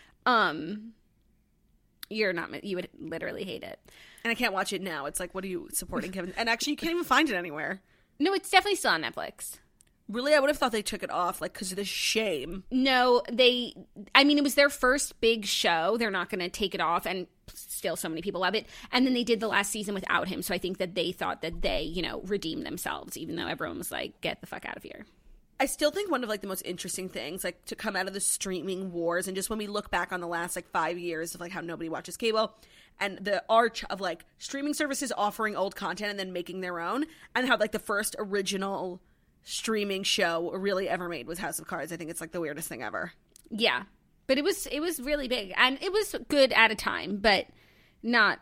Um, You're not... You would literally hate it.
and I can't watch it now. It's like, what are you supporting, Kevin? And actually, you can't even find it anywhere.
No, it's definitely still on Netflix.
Really, I would have thought they took it off, like, because of the shame.
No, they... I mean, it was their first big show. They're not going to take it off, and still so many people love it. And then they did the last season without him, so I think that they thought that they, you know, redeemed themselves, even though everyone was like, get the fuck out of here.
I still think one of like the most interesting things, like to come out of the streaming wars, and just when we look back on the last like five years of like how nobody watches cable, and the arch of like streaming services offering old content and then making their own, and how like the first original streaming show really ever made was House of Cards. I think it's like the weirdest thing ever.
Yeah. But it was it was really big, and it was good at a time, but not,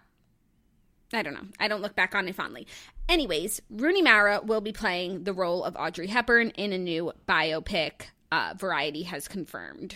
I don't know. I don't look back on it fondly. Anyways, Rooney Mara will be playing the role of Audrey Hepburn in a new biopic. Uh, Variety has confirmed.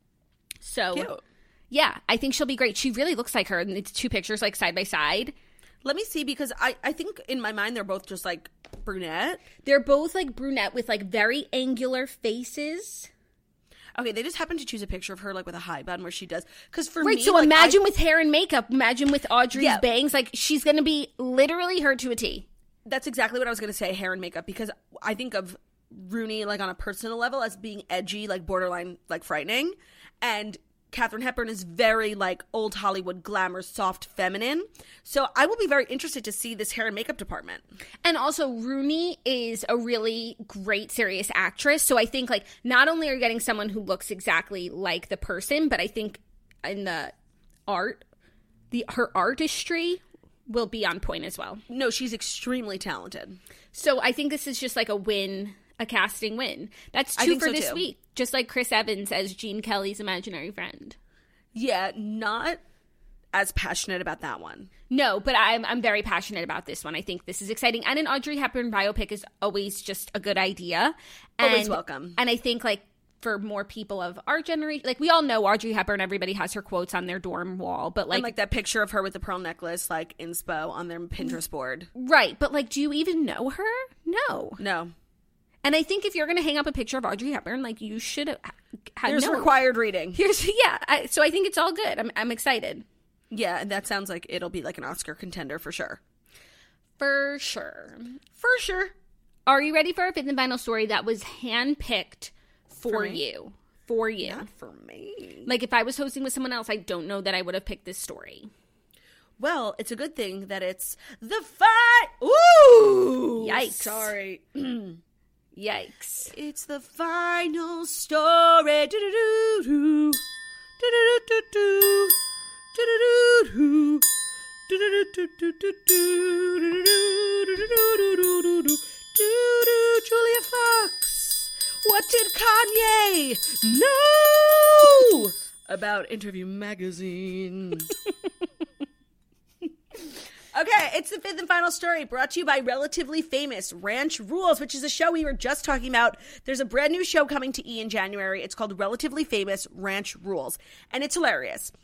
So,
Cute.
yeah, I think she'll be great. She really looks like her, and it's two pictures like side by side.
Let me see, because I, I think in my mind they're both just like brunette.
They're both like brunette with like very angular faces.
Okay, they just happened to choose a picture of her like with a high bun where she does. Because for
Right,
me,
so
like,
imagine
I-
with hair and makeup, imagine with Audrey's
Yeah.
bangs. Like, she's going to be literally her to a T.
That's exactly what I was going to say, hair and makeup, because I think of Rooney, like, on a personal level as being edgy, like, borderline, like, frightening. And Katharine Hepburn is very, like, old Hollywood glamour, soft, feminine. So I will be very interested to see this hair and makeup department.
And also, Rooney is a really great, serious actress. So I think, like, not only are you getting someone who looks exactly like the person, but I think in the art, the her artistry will be on point as well.
No, she's extremely talented.
So I think this is just like a win, a casting win. That's
I
two
think
for
so,
this
too.
week. Just like Chris Evans as Gene Kelly's imaginary friend.
Yeah, not as passionate about that one.
No, but I'm I'm very passionate about this one. I think this is exciting. And an Audrey Hepburn biopic is always just a good idea. And,
Always welcome.
And I think, like, for more people of our generation, like, we all know Audrey Hepburn, everybody has her quotes on their dorm wall, but like,
And, like, that picture of her with the pearl necklace, like, inspo on their Pinterest board.
right, but like, do you even know her? No.
No.
And I think if you're going to hang up a picture of Audrey Hepburn, like, you should have had
There's
no.
required reading.
Here's, yeah, I, so I think it's all good. I'm, I'm excited.
Yeah, and that sounds like it'll be like an Oscar contender for sure.
For sure.
For sure.
Are you ready for our fifth and final story that was handpicked for,
For me?
you? For you.
Not for me.
Like, if I was hosting with someone else, I don't know that I would have picked this story.
Well, it's a good thing that it's the fight. Ooh!
Yikes.
Sorry.
Yikes.
It's the final story. Do-do-do-do. Do-do-do-do-do. Do-do-do-do. Do-do-do-do-do. Do-do. Julia Fox. What did Kanye know about Interview Magazine? Okay, it's the fifth and final story brought to you by Relatively Famous Ranch Rules, which is a show we were just talking about. There's a brand new show coming to E! in January. It's called Relatively Famous Ranch Rules, and it's hilarious.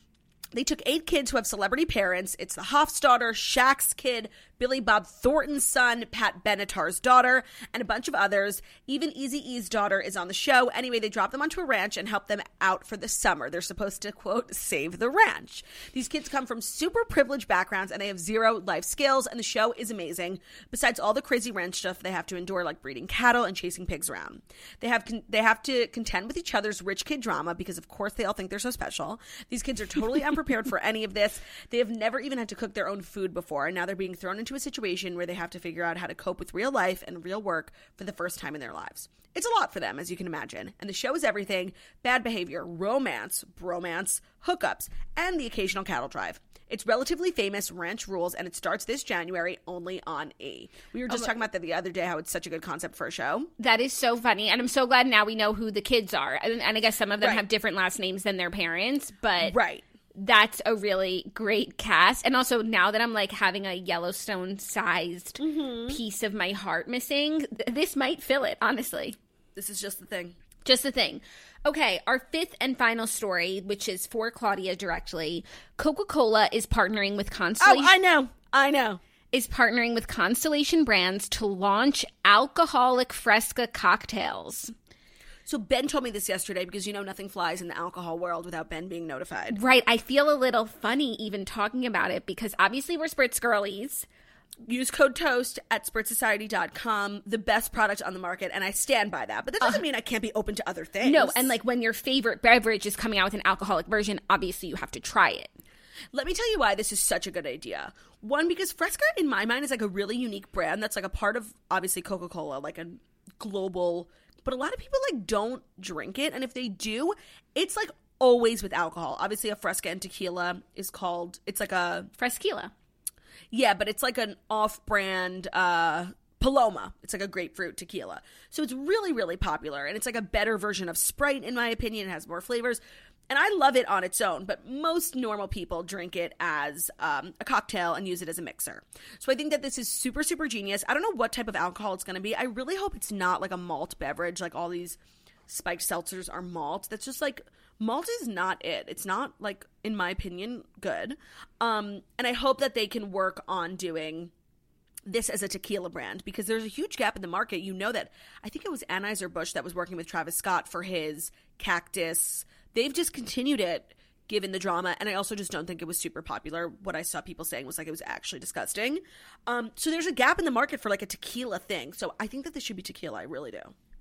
They took eight kids who have celebrity parents. It's the Hoff's daughter, Shaq's kid, Billy Bob Thornton's son, Pat Benatar's daughter, and a bunch of others. Even Eazy-E's daughter is on the show. Anyway, they drop them onto a ranch and help them out for the summer. They're supposed to, quote, save the ranch. These kids come from super privileged backgrounds, and they have zero life skills, and the show is amazing. Besides all the crazy ranch stuff they have to endure, like breeding cattle and chasing pigs around. They have con- they have to contend with each other's rich kid drama because, of course, they all think they're so special. These kids are totally unprepared prepared for any of this. They have never even had to cook their own food before, and now they're being thrown into a situation where they have to figure out how to cope with real life and real work for the first time in their lives. It's a lot for them, as you can imagine, and the show is everything: bad behavior, romance, bromance, hookups, and the occasional cattle drive. It's relatively famous, Ranch Rules, and it starts this January only on E! We were just oh, talking about that the other day, how it's such a good concept for a show.
That is so funny, and I'm so glad now we know who the kids are. And, and I guess some of them
right.
have different last names than their parents, but
right.
That's a really great cast. And also, now that I'm like having a Yellowstone-sized
mm-hmm.
piece of my heart missing, th- this might fill it, honestly.
This is just the thing.
Just the thing. Okay, our fifth and final story, which is for Claudia directly. Coca-Cola is partnering with Constellation.
Oh, I know. I know.
Is partnering with Constellation Brands to launch alcoholic Fresca cocktails.
So Ben told me this yesterday because, you know, nothing flies in the alcohol world without Ben being notified.
Right. I feel a little funny even talking about it because obviously we're Spritz girlies.
Use code TOAST at spritz society dot com, the best product on the market, and I stand by that. But that doesn't uh, mean I can't be open to other things.
No, and like when your favorite beverage is coming out with an alcoholic version, obviously you have to try it.
Let me tell you why this is such a good idea. One, because Fresca, in my mind, is like a really unique brand that's like a part of, obviously, Coca-Cola, like a global... But a lot of people, like, don't drink it. And if they do, it's, like, always with alcohol. Obviously, a Fresca and tequila is called, it's like a...
Fresquila.
Yeah, but it's like an off-brand uh, Paloma. It's like a grapefruit tequila. So it's really, really popular. And it's like a better version of Sprite, in my opinion. It has more flavors. And I love it on its own, but most normal people drink it as um, a cocktail and use it as a mixer. So I think that this is super, super genius. I don't know what type of alcohol it's going to be. I really hope it's not like a malt beverage, like all these spiked seltzers are malt. That's just like, malt is not it. It's not, like, in my opinion, good. Um, and I hope that they can work on doing this as a tequila brand because there's a huge gap in the market. You know that, I think it was Anheuser-Busch that was working with Travis Scott for his Cactus. They've just continued it given the drama, and I also just don't think it was super popular. What I saw people saying was like it was actually disgusting. Um, so there's a gap in the market for like a tequila thing. So I think that this should be tequila. I really do.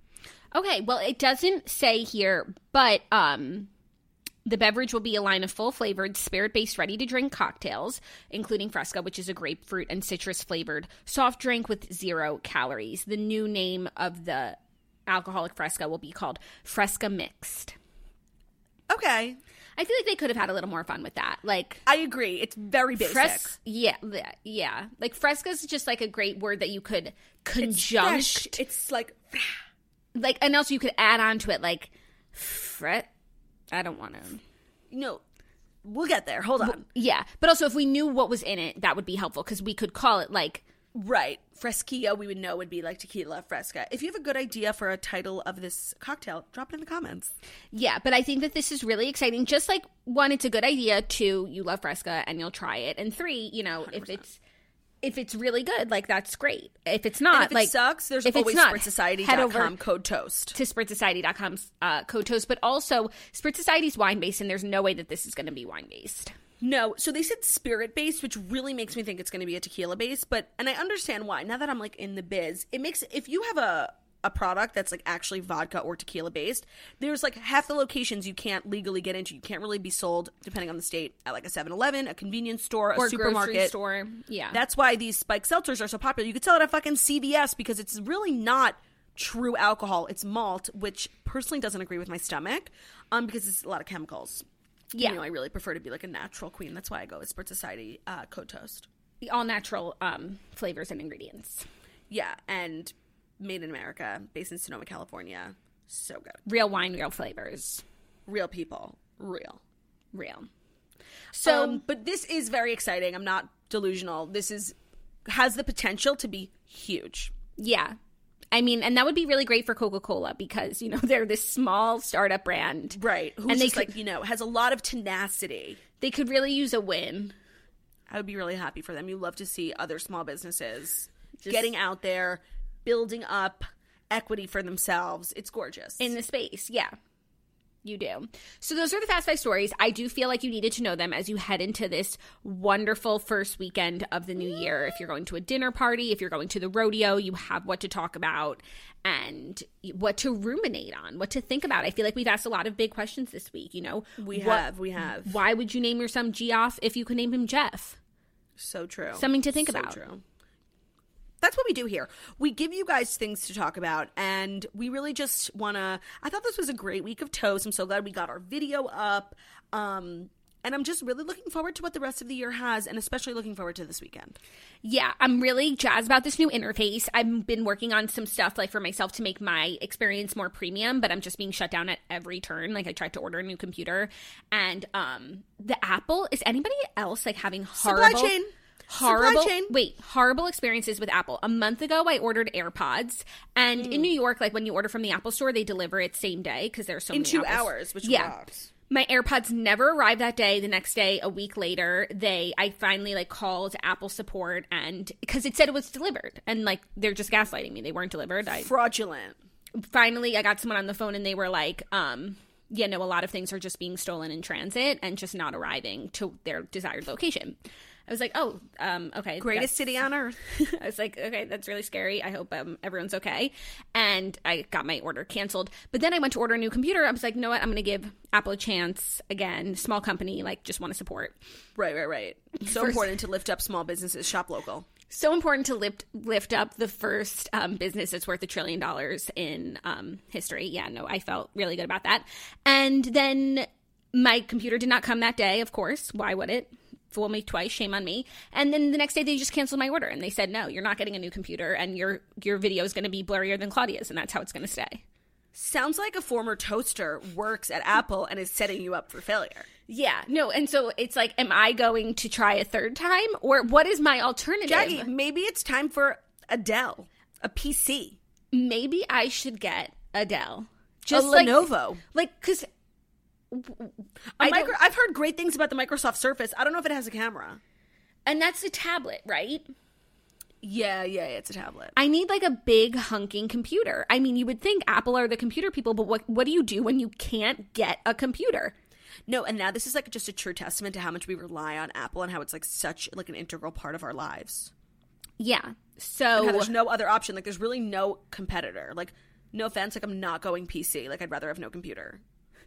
Okay, well, it doesn't say here, but um, the beverage will be a line of full-flavored, spirit-based, ready-to-drink cocktails, including Fresca, which is a grapefruit and citrus-flavored soft drink with zero calories. The new name of the alcoholic Fresca will be called Fresca Mixed.
Okay.
I feel like they could have had a little more fun with that. Like,
I agree. It's very basic.
Fres- yeah, yeah. Like, Fresca's just like a great word that you could conjunct.
It's, it's like,
like, and also you could add on to it, like, fret. I don't want to.
No, we'll get there. Hold on.
Well, yeah, but also if we knew what was in it, that would be helpful because we could call it like.
Right. Fresquillo, we would know would be like tequila Fresca. If you have a good idea for a title of this cocktail, drop it in the comments.
Yeah, but I think that this is really exciting. Just like, one, it's a good idea. Two, you love Fresca and you'll try it. And three, you know, one hundred percent. if it's if it's really good, like, that's great. If it's not,
and if it
like,
sucks, there's
if
always
it's not,
spritz society dot com code TOAST.
To spritz society dot com uh, code TOAST. But also, Spritz Society's wine-based, and there's no way that this is going to be wine-based.
No, so they said spirit-based, which really makes me think it's going to be a tequila-based, but, and I understand why. Now that I'm, like, in the biz, it makes, if you have a, a product that's, like, actually vodka or tequila-based, there's, like, half the locations you can't legally get into. You can't really be sold, depending on the state, at, like, a seven eleven, a convenience store, a
or
supermarket.
Grocery store, yeah.
That's why these spiked seltzers are so popular. You could sell it at fucking C V S because it's really not true alcohol. It's malt, which personally doesn't agree with my stomach, um, because it's a lot of chemicals. Yeah. You know, I really prefer to be like a natural queen. That's why I go with Spritz Society uh, Code TOAST.
The all natural um, flavors and ingredients.
Yeah, and made in America, based in Sonoma, California. So good.
Real wine, real flavors.
Real people. Real.
Real.
So, um, but this is very exciting. I'm not delusional. This is has the potential to be huge.
Yeah. I mean, and that would be really great for Coca-Cola because, you know, they're this small startup brand.
Right. Who's
and they
just could, like, you know, has a lot of tenacity.
They could really use a win.
I would be really happy for them. You love to see other small businesses
Just
getting out there, building up equity for themselves. It's gorgeous.
in the space. Yeah, you do. So those are the Fast Five stories. I do feel like you needed to know them as you head into this wonderful first weekend of the new year. If you're going to a dinner party, if you're going to the rodeo, you have what to talk about and what to ruminate on, what to think about. I feel like we've asked a lot of big questions this week. You know,
we
what,
have, we have.
Why would you name your son Geoff if you could name him Jeff?
So true.
Something to think
so
about.
True. That's what we do here. We give you guys things to talk about, and we really just want to – I thought this was a great week of toast. I'm so glad we got our video up, um, and I'm just really looking forward to what the rest of the year has, and especially looking forward to this weekend.
Yeah, I'm really jazzed about this new interface. I've been working on some stuff like for myself to make my experience more premium, but I'm just being shut down at every turn. Like I tried to order a new computer, and um, the Apple – is anybody else like having horrible –
Supply chain.
Horrible,
Supply chain.
wait, horrible experiences with Apple. A month ago, I ordered AirPods, and
Mm.
in New York, like when you order from the Apple store, they deliver it same day because there's so
In
many
two
Apples.
hours, which
yeah.
rocks.
My AirPods never arrived that day. The next day, a week later, they I finally like called Apple support, and because it said it was delivered, and like they're just gaslighting me. They weren't delivered. I
Fraudulent.
finally I got someone on the phone, and they were like, um, yeah, no, a lot of things are just being stolen in transit and just not arriving to their desired location. I was like, oh, um, okay.
Greatest
that's-
city on earth.
I was like, okay, that's really scary. I hope um, everyone's okay. And I got my order canceled. But then I went to order a new computer. I was like, you know what? I'm going to give Apple a chance again. Small company, like, just want to support.
Right, right, right. So
First-
important to lift up small businesses. Shop local.
So important to lift lift up the first um, business that's worth a trillion dollars in um, history. Yeah, no, I felt really good about that. And then my computer did not come that day, of course. Why would it? Fool me twice, shame on me. And then the next day they just canceled my order and they said, no, you're not getting a new computer and your your video is going to be blurrier than Claudia's, and that's how it's going to stay.
Sounds like a former toaster works at Apple and is setting you up for failure.
Yeah, no, and so it's like, am I going to try a third time, or what is my alternative?
Jackie, maybe it's time for a Dell, a P C.
Maybe I should get a Dell.
Just
a
like, Lenovo.
Like, because...
A
I
micro-
don't-
I've heard great things about the Microsoft Surface. I don't know if it has a camera.
And that's a tablet, right?
Yeah, yeah, it's a tablet.
I need like a big hunking computer. I mean, you would think Apple are the computer people, but what what do you do when you can't get a computer?
No, and now this is like just a true testament to how much we rely on Apple and how it's like such like an integral part of our lives.
Yeah.
And
So
how there's no other option. Like there's really no competitor. Like no offense, like I'm not going P C. Like I'd rather have no computer.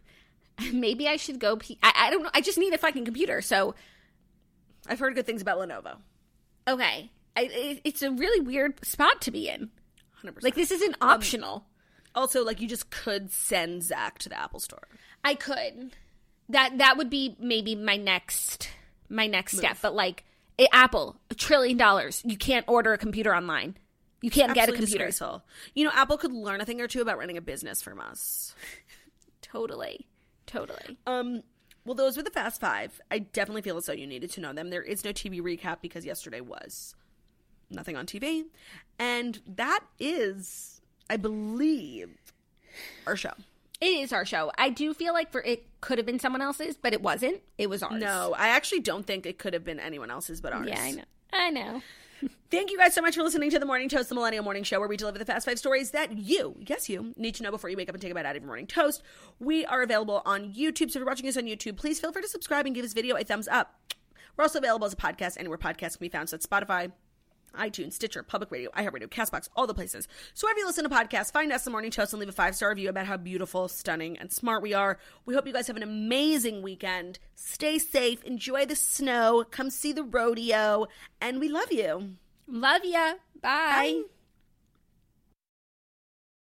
maybe I should go. P- I, I don't know. I just need a fucking computer. So
I've heard good things about Lenovo.
okay, I, it, it's a really weird spot to be in.
one hundred percent.
Like this isn't optional.
Also, like you just could send Zach to the Apple store.
I could. That that would be maybe my next my next step. But like it, Apple, a trillion dollars. You can't order a computer online. You can't get a
Absolutely
computer.
disgraceful. You know, Apple could learn a thing or two about running a business from us.
Totally. Totally.
Um, well, those were the Fast Five. I definitely feel as though you needed to know them. There is no T V recap because yesterday was nothing on T V. And that is, I believe, our show.
It is our show. I do feel like for it could have been someone else's, but it wasn't. It was ours.
No, I actually don't think it could have been anyone else's but ours.
Yeah, I know. I know.
Thank you guys so much for listening to The Morning Toast, the Millennial Morning Show, where we deliver the Fast Five stories that you, yes you, need to know before you wake up and take a bite out of your morning toast. We are available on YouTube, so if you're watching us on YouTube, please feel free to subscribe and give this video a thumbs up. We're also available as a podcast anywhere podcasts can be found, so that's Spotify, iTunes, Stitcher, Public Radio, iHeartRadio, CastBox, all the places. So wherever you listen to podcasts, find us The Morning Toast and leave a five-star review about how beautiful, stunning, and smart we are. We hope you guys have an amazing weekend. Stay safe, enjoy the snow, come see the rodeo, and we love you.
Love ya. Bye.
Bye.